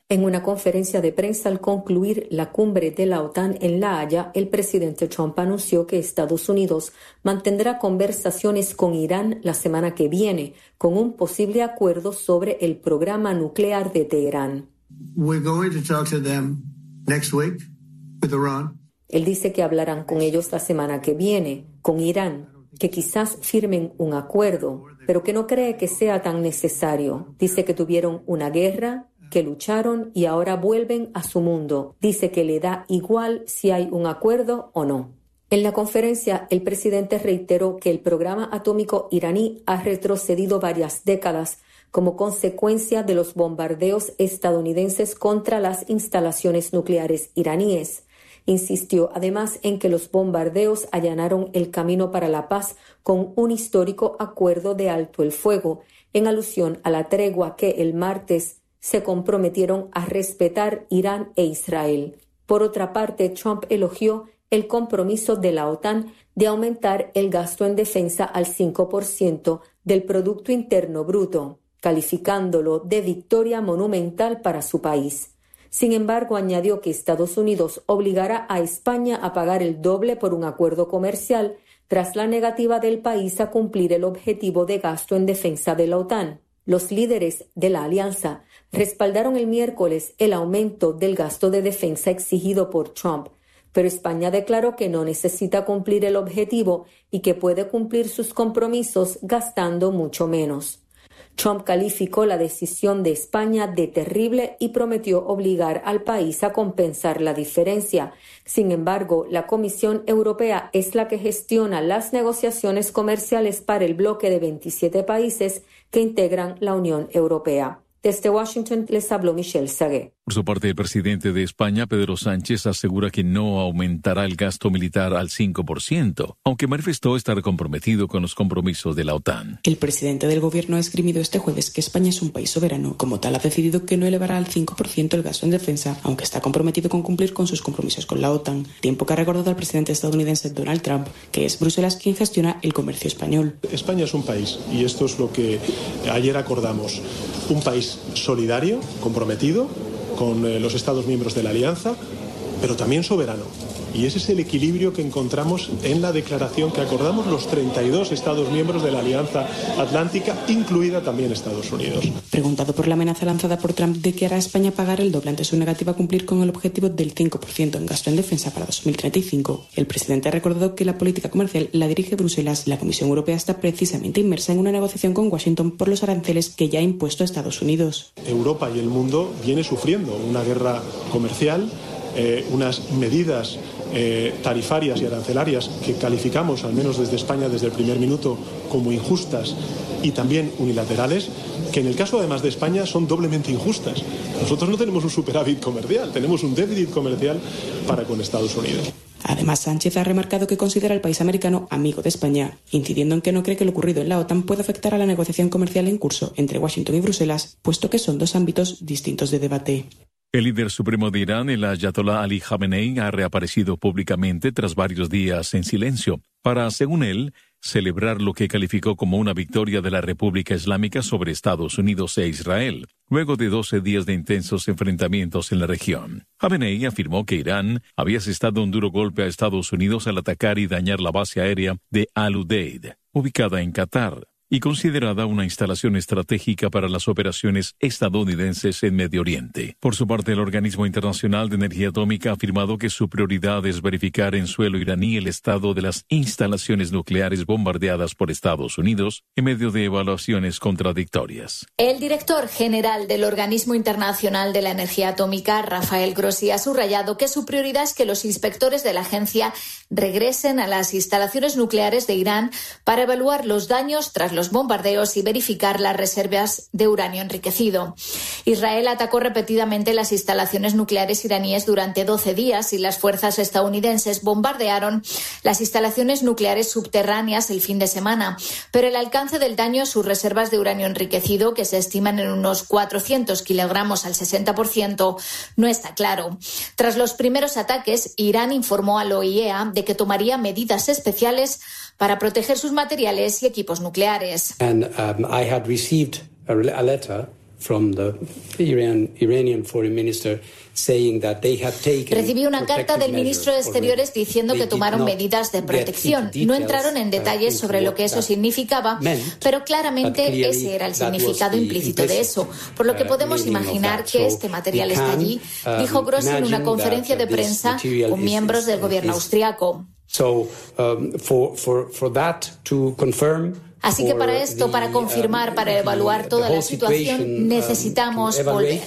En una conferencia de prensa al concluir la cumbre de la OTAN en La Haya, el presidente Trump anunció que Estados Unidos mantendrá conversaciones con Irán la semana que viene, con un posible acuerdo sobre el programa nuclear de Teherán. We're going to talk to them next week with Iran. Él dice que hablarán con ellos la semana que viene, con Irán, que quizás firmen un acuerdo, pero que no cree que sea tan necesario. Dice que tuvieron una guerra, que lucharon y ahora vuelven a su mundo. Dice que le da igual si hay un acuerdo o no. En la conferencia, el presidente reiteró que el programa atómico iraní ha retrocedido varias décadas como consecuencia de los bombardeos estadounidenses contra las instalaciones nucleares iraníes. Insistió además en que los bombardeos allanaron el camino para la paz con un histórico acuerdo de alto el fuego, en alusión a la tregua que el martes se comprometieron a respetar Irán e Israel. Por otra parte, Trump elogió el compromiso de la OTAN de aumentar el gasto en defensa al cinco por ciento del Producto Interno Bruto, calificándolo de victoria monumental para su país. Sin embargo, añadió que Estados Unidos obligará a España a pagar el doble por un acuerdo comercial tras la negativa del país a cumplir el objetivo de gasto en defensa de la OTAN. Los líderes de la alianza respaldaron el miércoles el aumento del gasto de defensa exigido por Trump, pero España declaró que no necesita cumplir el objetivo y que puede cumplir sus compromisos gastando mucho menos. Trump calificó la decisión de España de terrible y prometió obligar al país a compensar la diferencia. Sin embargo, la Comisión Europea es la que gestiona las negociaciones comerciales para el bloque de veintisiete países que integran la Unión Europea. Desde Washington les habló Michelle Sagué. Por su parte, el presidente de España, Pedro Sánchez, asegura que no aumentará el gasto militar al cinco por ciento, aunque manifestó estar comprometido con los compromisos de la OTAN. El presidente del gobierno ha esgrimido este jueves que España es un país soberano. Como tal, ha decidido que no elevará al cinco por ciento el gasto en defensa, aunque está comprometido con cumplir con sus compromisos con la OTAN. Tiempo que ha recordado al presidente estadounidense Donald Trump, que es Bruselas quien gestiona el comercio español. España es un país, y esto es lo que ayer acordamos, un país solidario, comprometido con eh, los Estados miembros de la Alianza, pero también soberano. Y ese es el equilibrio que encontramos en la declaración que acordamos los treinta y dos Estados miembros de la Alianza Atlántica, incluida también Estados Unidos. Preguntado por la amenaza lanzada por Trump de que hará España pagar el doble ante su negativa a cumplir con el objetivo del cinco por ciento en gasto en defensa para dos mil treinta y cinco, el presidente ha recordado que la política comercial la dirige Bruselas. La Comisión Europea está precisamente inmersa en una negociación con Washington por los aranceles que ya ha impuesto a Estados Unidos. Europa y el mundo viene sufriendo una guerra comercial, eh, unas medidas Eh, tarifarias y arancelarias que calificamos, al menos desde España, desde el primer minuto, como injustas y también unilaterales, que en el caso además de España son doblemente injustas. Nosotros no tenemos un superávit comercial, tenemos un déficit comercial para con Estados Unidos. Además, Sánchez ha remarcado que considera al país americano amigo de España, incidiendo en que no cree que lo ocurrido en la OTAN pueda afectar a la negociación comercial en curso entre Washington y Bruselas, puesto que son dos ámbitos distintos de debate. El líder supremo de Irán, el Ayatollah Ali Khamenei, ha reaparecido públicamente tras varios días en silencio para, según él, celebrar lo que calificó como una victoria de la República Islámica sobre Estados Unidos e Israel, luego de doce días de intensos enfrentamientos en la región. Khamenei afirmó que Irán había asestado un duro golpe a Estados Unidos al atacar y dañar la base aérea de Al-Udeid, ubicada en Qatar, y considerada una instalación estratégica para las operaciones estadounidenses en Medio Oriente. Por su parte, el Organismo Internacional de Energía Atómica ha afirmado que su prioridad es verificar en suelo iraní el estado de las instalaciones nucleares bombardeadas por Estados Unidos en medio de evaluaciones contradictorias. El director general del Organismo Internacional de la Energía Atómica, Rafael Grossi, ha subrayado que su prioridad es que los inspectores de la agencia regresen a las instalaciones nucleares de Irán para evaluar los daños tras los bombardeos y verificar las reservas de uranio enriquecido. Israel atacó repetidamente las instalaciones nucleares iraníes durante doce días y las fuerzas estadounidenses bombardearon las instalaciones nucleares subterráneas el fin de semana, pero el alcance del daño a sus reservas de uranio enriquecido, que se estiman en unos cuatrocientos kilogramos al sesenta por ciento, no está claro. Tras los primeros ataques, Irán informó a la O I E A de que tomaría medidas especiales para proteger sus materiales y equipos nucleares. And, um, I had received a letter from the Iran, Iranian foreign minister saying that they have taken Recibí una carta del ministro de Exteriores diciendo que tomaron medidas de protección. No entraron en detalles sobre lo que eso significaba, pero claramente ese era el significado implícito de eso. Por lo que podemos imaginar que este material está allí, dijo Grossi en una conferencia de prensa con miembros del gobierno austriaco. So, um, for, for, for that to confirm Así que para esto, para confirmar, para evaluar toda la situación, necesitamos volver.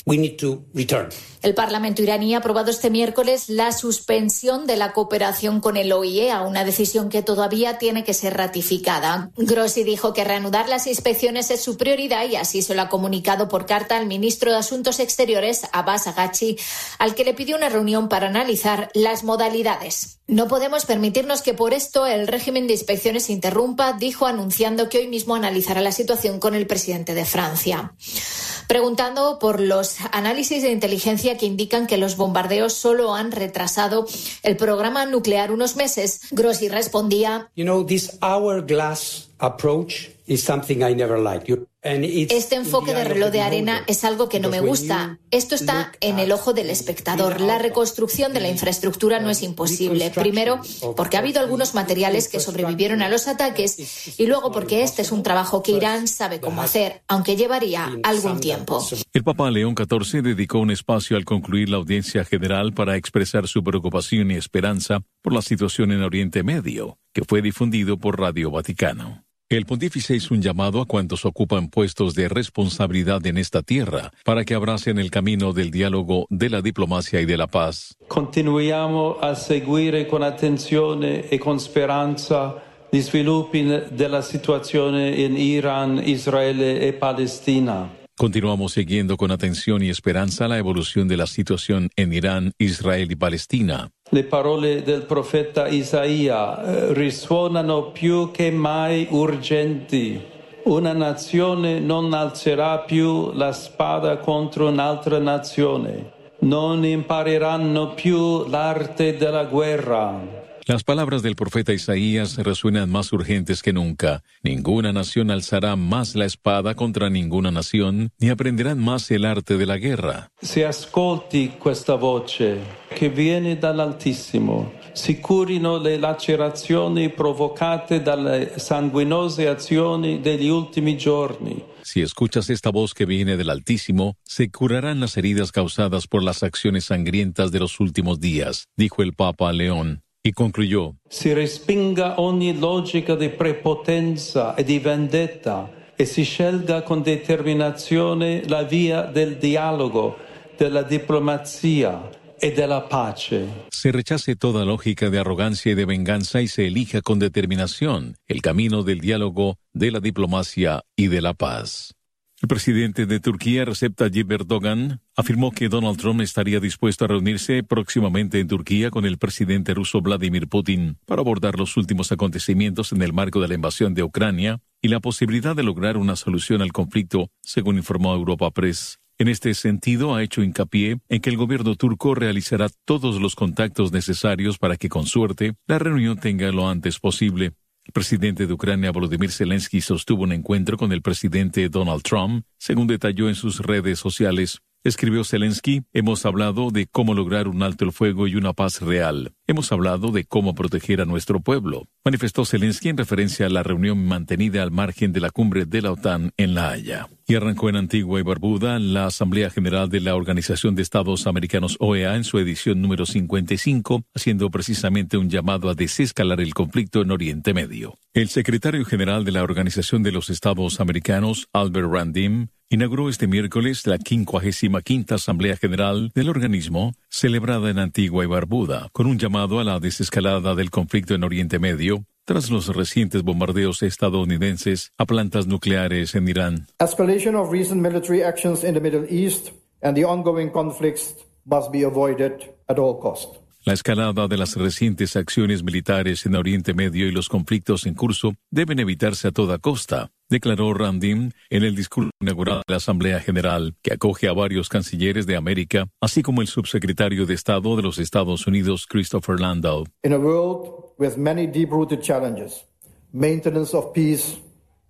El Parlamento iraní ha aprobado este miércoles la suspensión de la cooperación con el O I E, a una decisión que todavía tiene que ser ratificada. Grossi dijo que reanudar las inspecciones es su prioridad y así se lo ha comunicado por carta al ministro de Asuntos Exteriores, Abbas Araghchi, al que le pidió una reunión para analizar las modalidades. No podemos permitirnos que por esto el régimen de inspecciones se interrumpa, dijo, anunciando que hoy mismo analizará la situación con el presidente de Francia. Preguntando por los análisis de inteligencia que indican que los bombardeos solo han retrasado el programa nuclear unos meses, Grossi respondía: You know, this hourglass approach is something I never liked. You... Este enfoque de reloj de arena es algo que no me gusta. Esto está en el ojo del espectador. La reconstrucción de la infraestructura no es imposible. Primero, porque ha habido algunos materiales que sobrevivieron a los ataques y luego porque este es un trabajo que Irán sabe cómo hacer, aunque llevaría algún tiempo. El Papa León catorce dedicó un espacio al concluir la audiencia general para expresar su preocupación y esperanza por la situación en Oriente Medio, que fue difundido por Radio Vaticano. El pontífice hizo un llamado a cuantos ocupan puestos de responsabilidad en esta tierra para que abracen el camino del diálogo, de la diplomacia y de la paz. Continuiamo a seguire con attenzione e con speranza gli sviluppi della situazione in Iran, Israele e Palestina. Continuamos siguiendo con atención y esperanza la evolución de la situación en Irán, Israel y Palestina. Le parole del profeta Isaia eh, risuonano più che mai urgenti. Una nazione non alzerà più la spada contro un'altra nazione. Non impareranno più l'arte della guerra. Las palabras del profeta Isaías resuenan más urgentes que nunca. Ninguna nación alzará más la espada contra ninguna nación, ni aprenderán más el arte de la guerra. Se ascolti questa voce che viene dall'Altissimo, si curino le lacerazioni provocate dalle sanguinose azioni degli ultimi giorni. Si escuchas esta voz que viene del Altísimo, se curarán las heridas causadas por las acciones sangrientas de los últimos días, dijo el Papa León. Y concluyó: Si respinga ogni logica di prepotenza e di vendetta e si scelga con determinazione la via del dialogo, della diplomazia e della pace. Se rechace toda lógica de arrogancia y de venganza y se elija con determinación el camino del diálogo, de la diplomacia y de la paz. El presidente de Turquía, Recep Tayyip Erdogan, afirmó que Donald Trump estaría dispuesto a reunirse próximamente en Turquía con el presidente ruso Vladimir Putin para abordar los últimos acontecimientos en el marco de la invasión de Ucrania y la posibilidad de lograr una solución al conflicto, según informó Europa Press. En este sentido, ha hecho hincapié en que el gobierno turco realizará todos los contactos necesarios para que, con suerte, la reunión tenga lo antes posible. El presidente de Ucrania, Volodymyr Zelensky, sostuvo un encuentro con el presidente Donald Trump, según detalló en sus redes sociales. Escribió Zelensky: hemos hablado de cómo lograr un alto el fuego y una paz real. Hemos hablado de cómo proteger a nuestro pueblo, manifestó Zelensky en referencia a la reunión mantenida al margen de la cumbre de la OTAN en La Haya. Y arrancó en Antigua y Barbuda la Asamblea General de la Organización de Estados Americanos, O E A, en su edición número cincuenta y cinco, haciendo precisamente un llamado a desescalar el conflicto en Oriente Medio. El secretario general de la Organización de los Estados Americanos, Albert Randim, inauguró este miércoles la quincuagésima quinta Asamblea General del organismo, celebrada en Antigua y Barbuda, con un llamado a la desescalada del conflicto en Oriente Medio, tras los recientes bombardeos estadounidenses a plantas nucleares en Irán. Escalation of recent military actions in the Middle East and the ongoing conflicts must be avoided at all costs. La escalada de las recientes acciones militares en Oriente Medio y los conflictos en curso deben evitarse a toda costa, declaró Randim en el discurso inaugural de la Asamblea General, que acoge a varios cancilleres de América, así como el subsecretario de Estado de los Estados Unidos, Christopher Landau. In a world with many deep-rooted challenges, maintenance of peace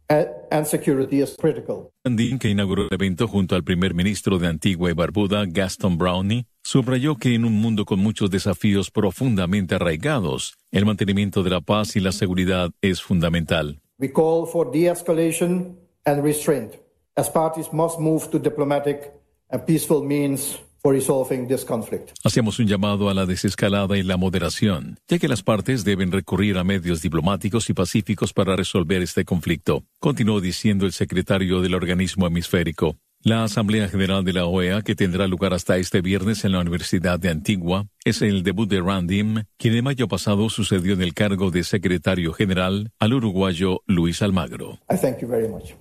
and security is critical. Brandin, que inauguró el evento junto al primer ministro de Antigua y Barbuda, Gaston Brownie, subrayó que en un mundo con muchos desafíos profundamente arraigados, el mantenimiento de la paz y la seguridad es fundamental. We call for de-escalation and restraint, as parties must move to diplomatic and peaceful means for resolving this conflict. Hacemos un llamado a la desescalada y la moderación, ya que las partes deben recurrir a medios diplomáticos y pacíficos para resolver este conflicto, continuó diciendo el secretario del organismo hemisférico. La Asamblea General de la O E A, que tendrá lugar hasta este viernes en la Universidad de Antigua, es el debut de Brandin, quien en mayo pasado sucedió en el cargo de secretario general al uruguayo Luis Almagro. I thank you very much.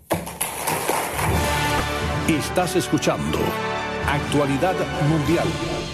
Estás escuchando Actualidad Mundial.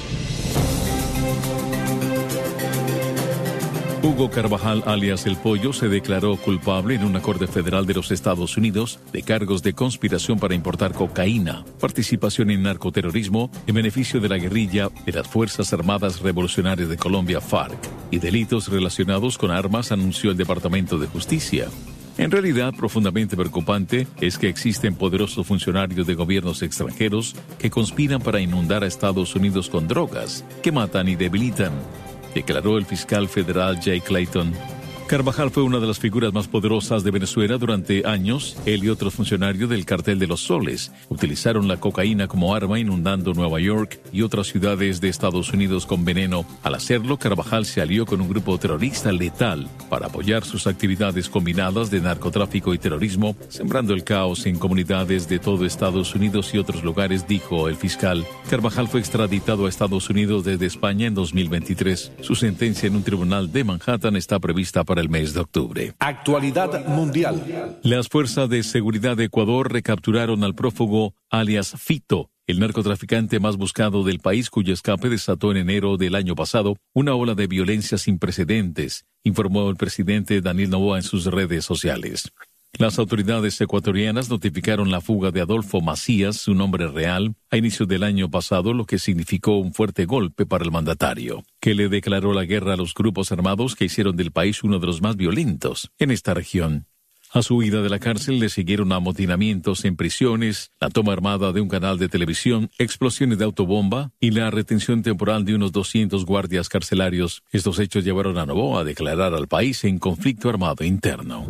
Hugo Carvajal, alias El Pollo, se declaró culpable en una corte federal de los Estados Unidos de cargos de conspiración para importar cocaína, participación en narcoterrorismo en beneficio de la guerrilla de las Fuerzas Armadas Revolucionarias de Colombia, FARC, y delitos relacionados con armas, anunció el Departamento de Justicia. En realidad, profundamente preocupante es que existen poderosos funcionarios de gobiernos extranjeros que conspiran para inundar a Estados Unidos con drogas, que matan y debilitan, declaró el fiscal federal Jay Clayton. Carvajal fue una de las figuras más poderosas de Venezuela durante años. Él y otros funcionarios del Cartel de los Soles utilizaron la cocaína como arma inundando Nueva York y otras ciudades de Estados Unidos con veneno. Al hacerlo, Carvajal se alió con un grupo terrorista letal para apoyar sus actividades combinadas de narcotráfico y terrorismo, sembrando el caos en comunidades de todo Estados Unidos y otros lugares, dijo el fiscal. Carvajal fue extraditado a Estados Unidos desde España en dos mil veintitrés. Su sentencia en un tribunal de Manhattan está prevista para el mes de octubre. Actualidad mundial. Las fuerzas de seguridad de Ecuador recapturaron al prófugo alias Fito, el narcotraficante más buscado del país, cuyo escape desató en enero del año pasado una ola de violencia sin precedentes, informó el presidente Daniel Noboa en sus redes sociales. Las autoridades ecuatorianas notificaron la fuga de Adolfo Macías, su nombre real, a inicios del año pasado, lo que significó un fuerte golpe para el mandatario, que le declaró la guerra a los grupos armados que hicieron del país uno de los más violentos en esta región. A su huida de la cárcel le siguieron amotinamientos en prisiones, la toma armada de un canal de televisión, explosiones de autobomba y la retención temporal de unos doscientos guardias carcelarios. Estos hechos llevaron a Noboa a declarar al país en conflicto armado interno.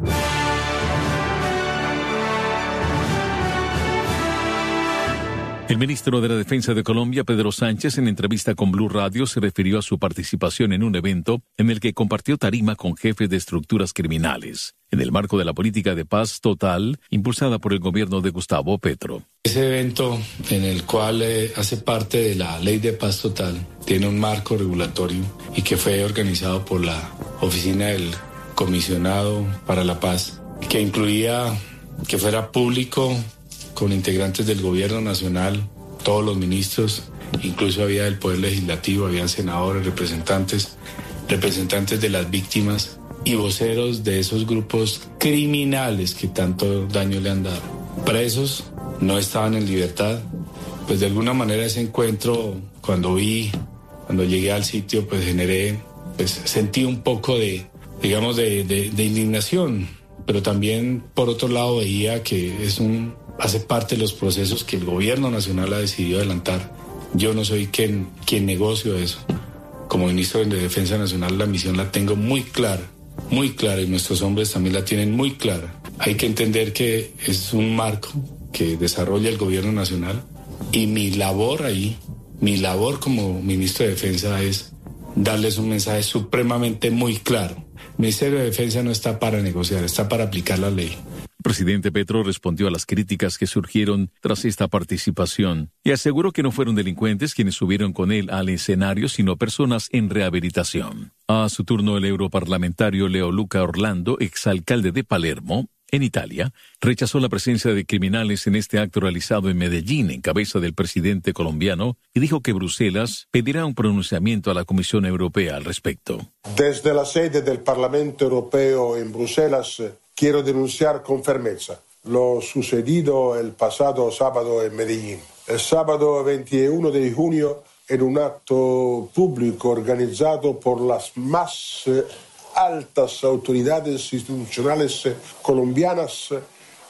El ministro de la Defensa de Colombia, Pedro Sánchez, en entrevista con Blue Radio, se refirió a su participación en un evento en el que compartió tarima con jefes de estructuras criminales, en el marco de la política de paz total impulsada por el gobierno de Gustavo Petro. Ese evento, en el cual eh, hace parte de la Ley de Paz Total, tiene un marco regulatorio y que fue organizado por la Oficina del Comisionado para la Paz, que incluía que fuera público, con integrantes del gobierno nacional, todos los ministros, incluso había del Poder Legislativo, habían senadores, representantes, representantes de las víctimas y voceros de esos grupos criminales que tanto daño le han dado. Presos, no estaban en libertad. Pues de alguna manera ese encuentro, cuando vi, cuando llegué al sitio, pues generé, pues sentí un poco de, digamos, de, de, de indignación, pero también por otro lado veía que es un... hace parte de los procesos que el gobierno nacional ha decidido adelantar. Yo no soy quien, quien negocio eso. Como ministro de Defensa Nacional, la misión la tengo muy clara, muy clara, y nuestros hombres también la tienen muy clara. Hay que entender que es un marco que desarrolla el gobierno nacional, y mi labor ahí, mi labor como ministro de Defensa es darles un mensaje supremamente muy claro. El Ministerio de Defensa no está para negociar, está para aplicar la ley. El presidente Petro respondió a las críticas que surgieron tras esta participación y aseguró que no fueron delincuentes quienes subieron con él al escenario, sino personas en rehabilitación. A su turno, el europarlamentario Leo Luca Orlando, exalcalde de Palermo, en Italia, rechazó la presencia de criminales en este acto realizado en Medellín en cabeza del presidente colombiano y dijo que Bruselas pedirá un pronunciamiento a la Comisión Europea al respecto. Desde la sede del Parlamento Europeo en Bruselas, quiero denunciar con firmeza lo sucedido el pasado sábado en Medellín. El sábado veintiuno de junio, en un acto público organizado por las más altas autoridades institucionales colombianas,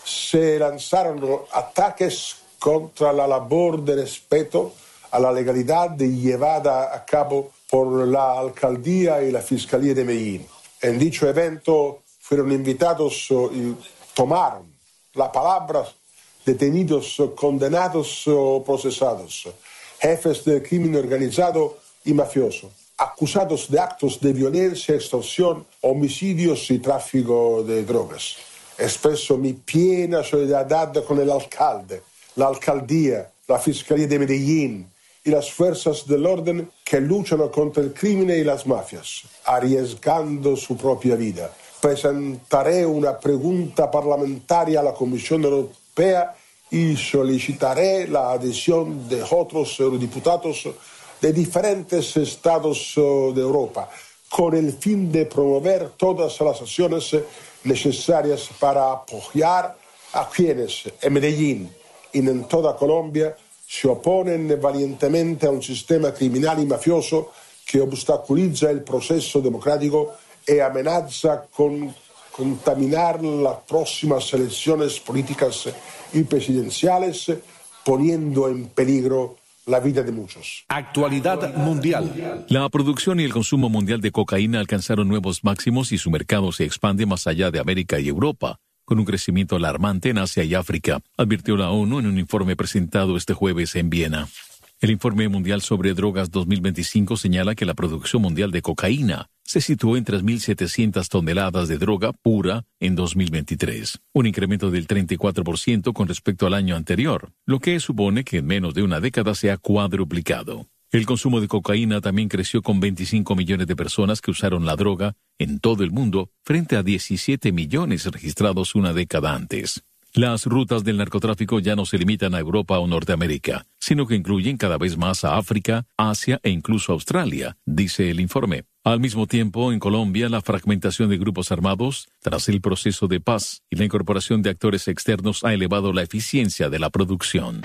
se lanzaron ataques contra la labor de respeto a la legalidad llevada a cabo por la alcaldía y la Fiscalía de Medellín. En dicho evento fueron invitados y tomaron la palabra detenidos, condenados o procesados, jefes del crimen organizado y mafioso, acusados de actos de violencia, extorsión, homicidios y tráfico de drogas. Expreso mi piena solidaridad con el alcalde, la alcaldía, la Fiscalía de Medellín y las fuerzas del orden que luchan contra el crimen y las mafias, arriesgando su propia vida. Presentaré una pregunta parlamentaria a la Comisión Europea y solicitaré la adhesión de otros eurodiputados de diferentes estados de Europa, con el fin de promover todas las acciones necesarias para apoyar a quienes en Medellín y en toda Colombia se oponen valientemente a un sistema criminal y mafioso que obstaculiza el proceso democrático y amenaza con contaminar las próximas elecciones políticas y presidenciales, poniendo en peligro la vida de muchos. Actualidad mundial. La producción y el consumo mundial de cocaína alcanzaron nuevos máximos y su mercado se expande más allá de América y Europa, con un crecimiento alarmante en Asia y África, advirtió la ONU en un informe presentado este jueves en Viena. El Informe Mundial sobre Drogas dos mil veinticinco señala que la producción mundial de cocaína se situó en tres mil setecientas toneladas de droga pura en dos mil veintitrés, un incremento del treinta y cuatro por ciento con respecto al año anterior, lo que supone que en menos de una década se ha cuadruplicado. El consumo de cocaína también creció con veinticinco millones de personas que usaron la droga en todo el mundo, frente a diecisiete millones registrados una década antes. Las rutas del narcotráfico ya no se limitan a Europa o Norteamérica, sino que incluyen cada vez más a África, Asia e incluso Australia, dice el informe. Al mismo tiempo, en Colombia, la fragmentación de grupos armados, tras el proceso de paz y la incorporación de actores externos, ha elevado la eficiencia de la producción.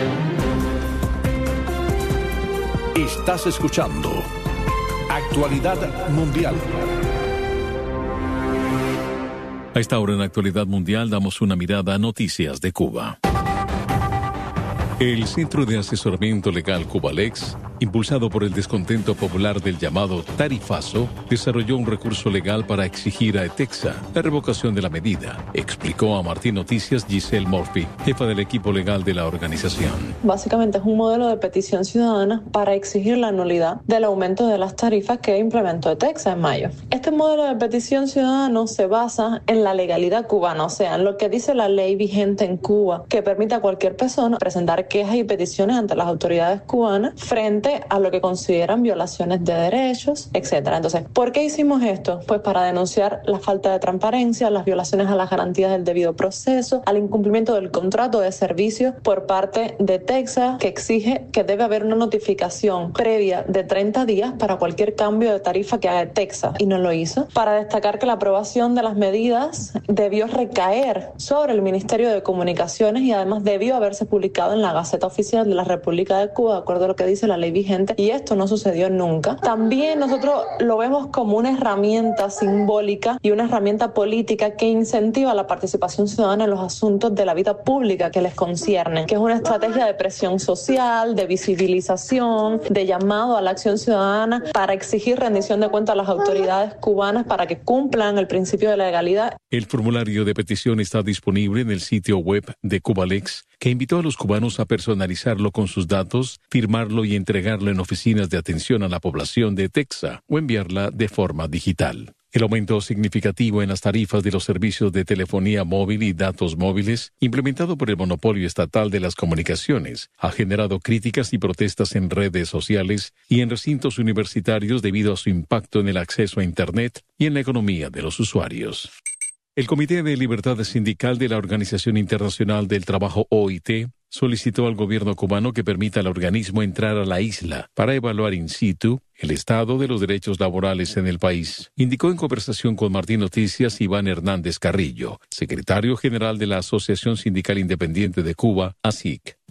Estás escuchando Actualidad Mundial. A esta hora en Actualidad Mundial damos una mirada a noticias de Cuba. El Centro de Asesoramiento Legal Cubalex, impulsado por el descontento popular del llamado tarifazo, desarrolló un recurso legal para exigir a ETEXA la revocación de la medida, explicó a Martín Noticias Giselle Murphy, jefa del equipo legal de la organización. Básicamente es un modelo de petición ciudadana para exigir la nulidad del aumento de las tarifas que implementó ETEXA en mayo. Este modelo de petición ciudadana se basa en la legalidad cubana, o sea, en lo que dice la ley vigente en Cuba, que permite a cualquier persona presentar quejas y peticiones ante las autoridades cubanas frente a lo que consideran violaciones de derechos, etcétera. Entonces, ¿por qué hicimos esto? Pues para denunciar la falta de transparencia, las violaciones a las garantías del debido proceso, al incumplimiento del contrato de servicio por parte de ETEXA, que exige que debe haber una notificación previa de treinta días para cualquier cambio de tarifa que haga ETEXA, y no lo hizo. Para destacar que la aprobación de las medidas debió recaer sobre el Ministerio de Comunicaciones y además debió haberse publicado en la Gaceta Oficial de la República de Cuba, de acuerdo a lo que dice la ley vigente, y esto no sucedió nunca. También nosotros lo vemos como una herramienta simbólica y una herramienta política que incentiva la participación ciudadana en los asuntos de la vida pública que les concierne, que es una estrategia de presión social, de visibilización, de llamado a la acción ciudadana para exigir rendición de cuentas a las autoridades cubanas para que cumplan el principio de la legalidad. El formulario de petición está disponible en el sitio web de Cubalex, que invitó a los cubanos a personalizarlo con sus datos, firmarlo y entregarlo en oficinas de atención a la población de ETEXA o enviarla de forma digital. El aumento significativo en las tarifas de los servicios de telefonía móvil y datos móviles, implementado por el monopolio estatal de las comunicaciones, ha generado críticas y protestas en redes sociales y en recintos universitarios debido a su impacto en el acceso a Internet y en la economía de los usuarios. El Comité de Libertad Sindical de la Organización Internacional del Trabajo, O I T, solicitó al gobierno cubano que permita al organismo entrar a la isla para evaluar in situ el estado de los derechos laborales en el país, indicó en conversación con Martín Noticias Iván Hernández Carrillo, secretario general de la Asociación Sindical Independiente de Cuba, A S I C.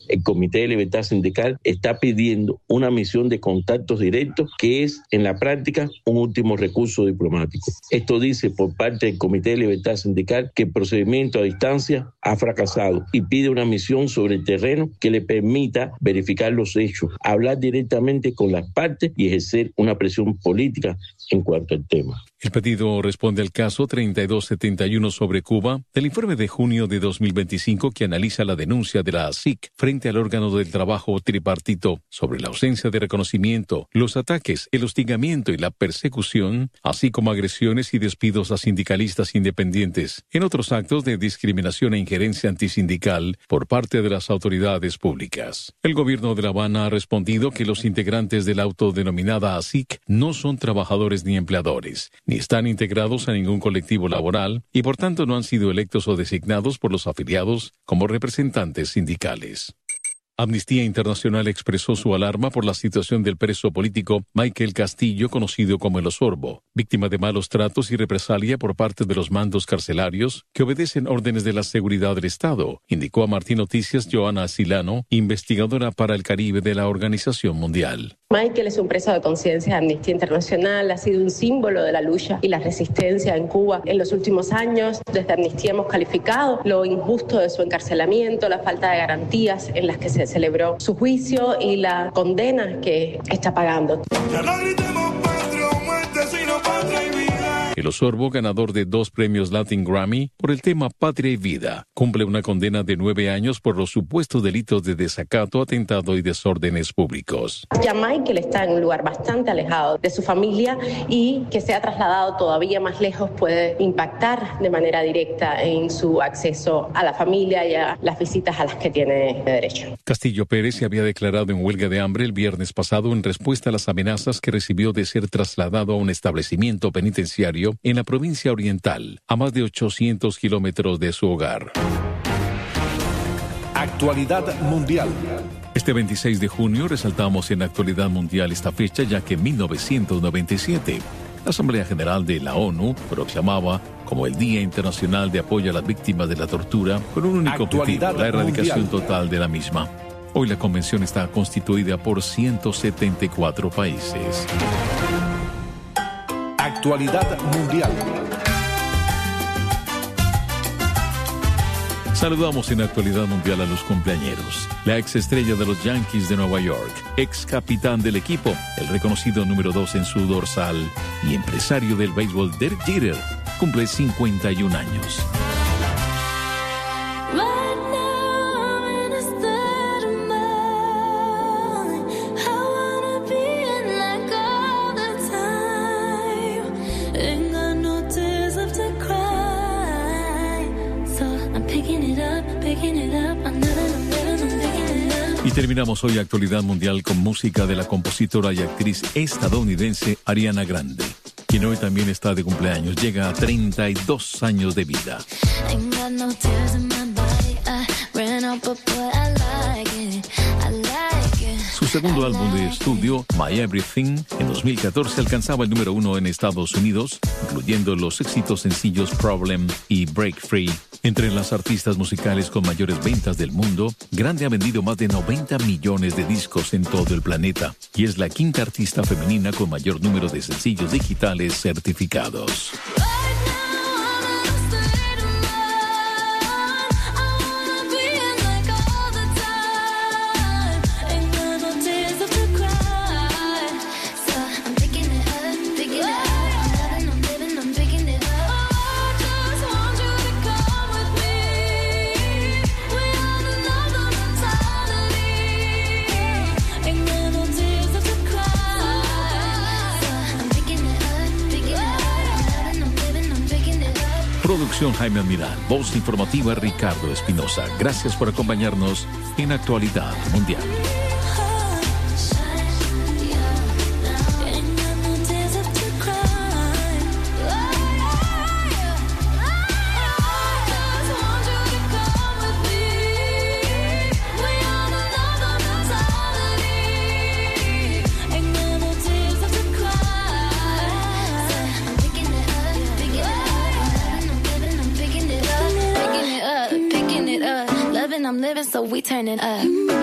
el Comité de Libertad Sindical está pidiendo una misión de contactos directos que es, en la práctica, un último recurso diplomático. Esto dice por parte del Comité de Libertad Sindical que el procedimiento a distancia ha fracasado y pide una misión sobre el terreno que le permita verificar los hechos, hablar directamente con las partes y ejercer una presión política en cuanto al tema. El pedido responde al caso treinta y dos setenta y uno sobre Cuba del informe de junio de dos mil veinticinco que analiza la denuncia de la A S I C frente al órgano del trabajo tripartito sobre la ausencia de reconocimiento, los ataques, el hostigamiento y la persecución, así como agresiones y despidos a sindicalistas independientes, en otros actos de discriminación e injerencia antisindical por parte de las autoridades públicas. El gobierno de La Habana ha respondido que los integrantes de la autodenominada A S I C no son trabajadores ni empleadores, ni están integrados a ningún colectivo laboral y por tanto no han sido electos o designados por los afiliados como representantes sindicales. Amnistía Internacional expresó su alarma por la situación del preso político Michael Castillo, conocido como el Osorbo, víctima de malos tratos y represalia por parte de los mandos carcelarios que obedecen órdenes de la seguridad del Estado, indicó a Martín Noticias Joana Silano, investigadora para el Caribe de la Organización Mundial. Michael es un preso de conciencia de Amnistía Internacional, ha sido un símbolo de la lucha y la resistencia en Cuba. En los últimos años, desde Amnistía hemos calificado lo injusto de su encarcelamiento, la falta de garantías en las que se celebró su juicio y la condena que está pagando. El Osorbo, ganador de dos premios Latin Grammy por el tema Patria y Vida, cumple una condena de nueve años por los supuestos delitos de desacato, atentado y desórdenes públicos. Ya Michael está en un lugar bastante alejado de su familia y que se ha trasladado todavía más lejos puede impactar de manera directa en su acceso a la familia y a las visitas a las que tiene derecho. Castillo Pérez se había declarado en huelga de hambre el viernes pasado en respuesta a las amenazas que recibió de ser trasladado a un establecimiento penitenciario en la provincia oriental, a más de ochocientos kilómetros de su hogar. Actualidad mundial. Este veintiséis de junio resaltamos en Actualidad Mundial esta fecha, ya que en mil novecientos noventa y siete la Asamblea General de la ONU proclamaba como el Día Internacional de Apoyo a las Víctimas de la Tortura con un único objetivo, la erradicación mundial. total de la misma. Hoy la convención está constituida por ciento setenta y cuatro países. Actualidad mundial. Saludamos en Actualidad Mundial a los cumpleañeros. La ex estrella de los Yankees de Nueva York, ex capitán del equipo, el reconocido número dos en su dorsal y empresario del béisbol Derek Jeter, cumple cincuenta y un años. Y terminamos hoy Actualidad Mundial con música de la compositora y actriz estadounidense Ariana Grande, quien hoy también está de cumpleaños. Llega a treinta y dos años de vida. Su segundo álbum de estudio, My Everything, en dos mil catorce alcanzaba el número uno en Estados Unidos, incluyendo los éxitos sencillos Problem y Break Free. Entre las artistas musicales con mayores ventas del mundo, Grande ha vendido más de noventa millones de discos en todo el planeta y es la quinta artista femenina con mayor número de sencillos digitales certificados. Producción Jaime Almiral, voz informativa Ricardo Espinosa. Gracias por acompañarnos en Actualidad Mundial. I'm living, so we turning up.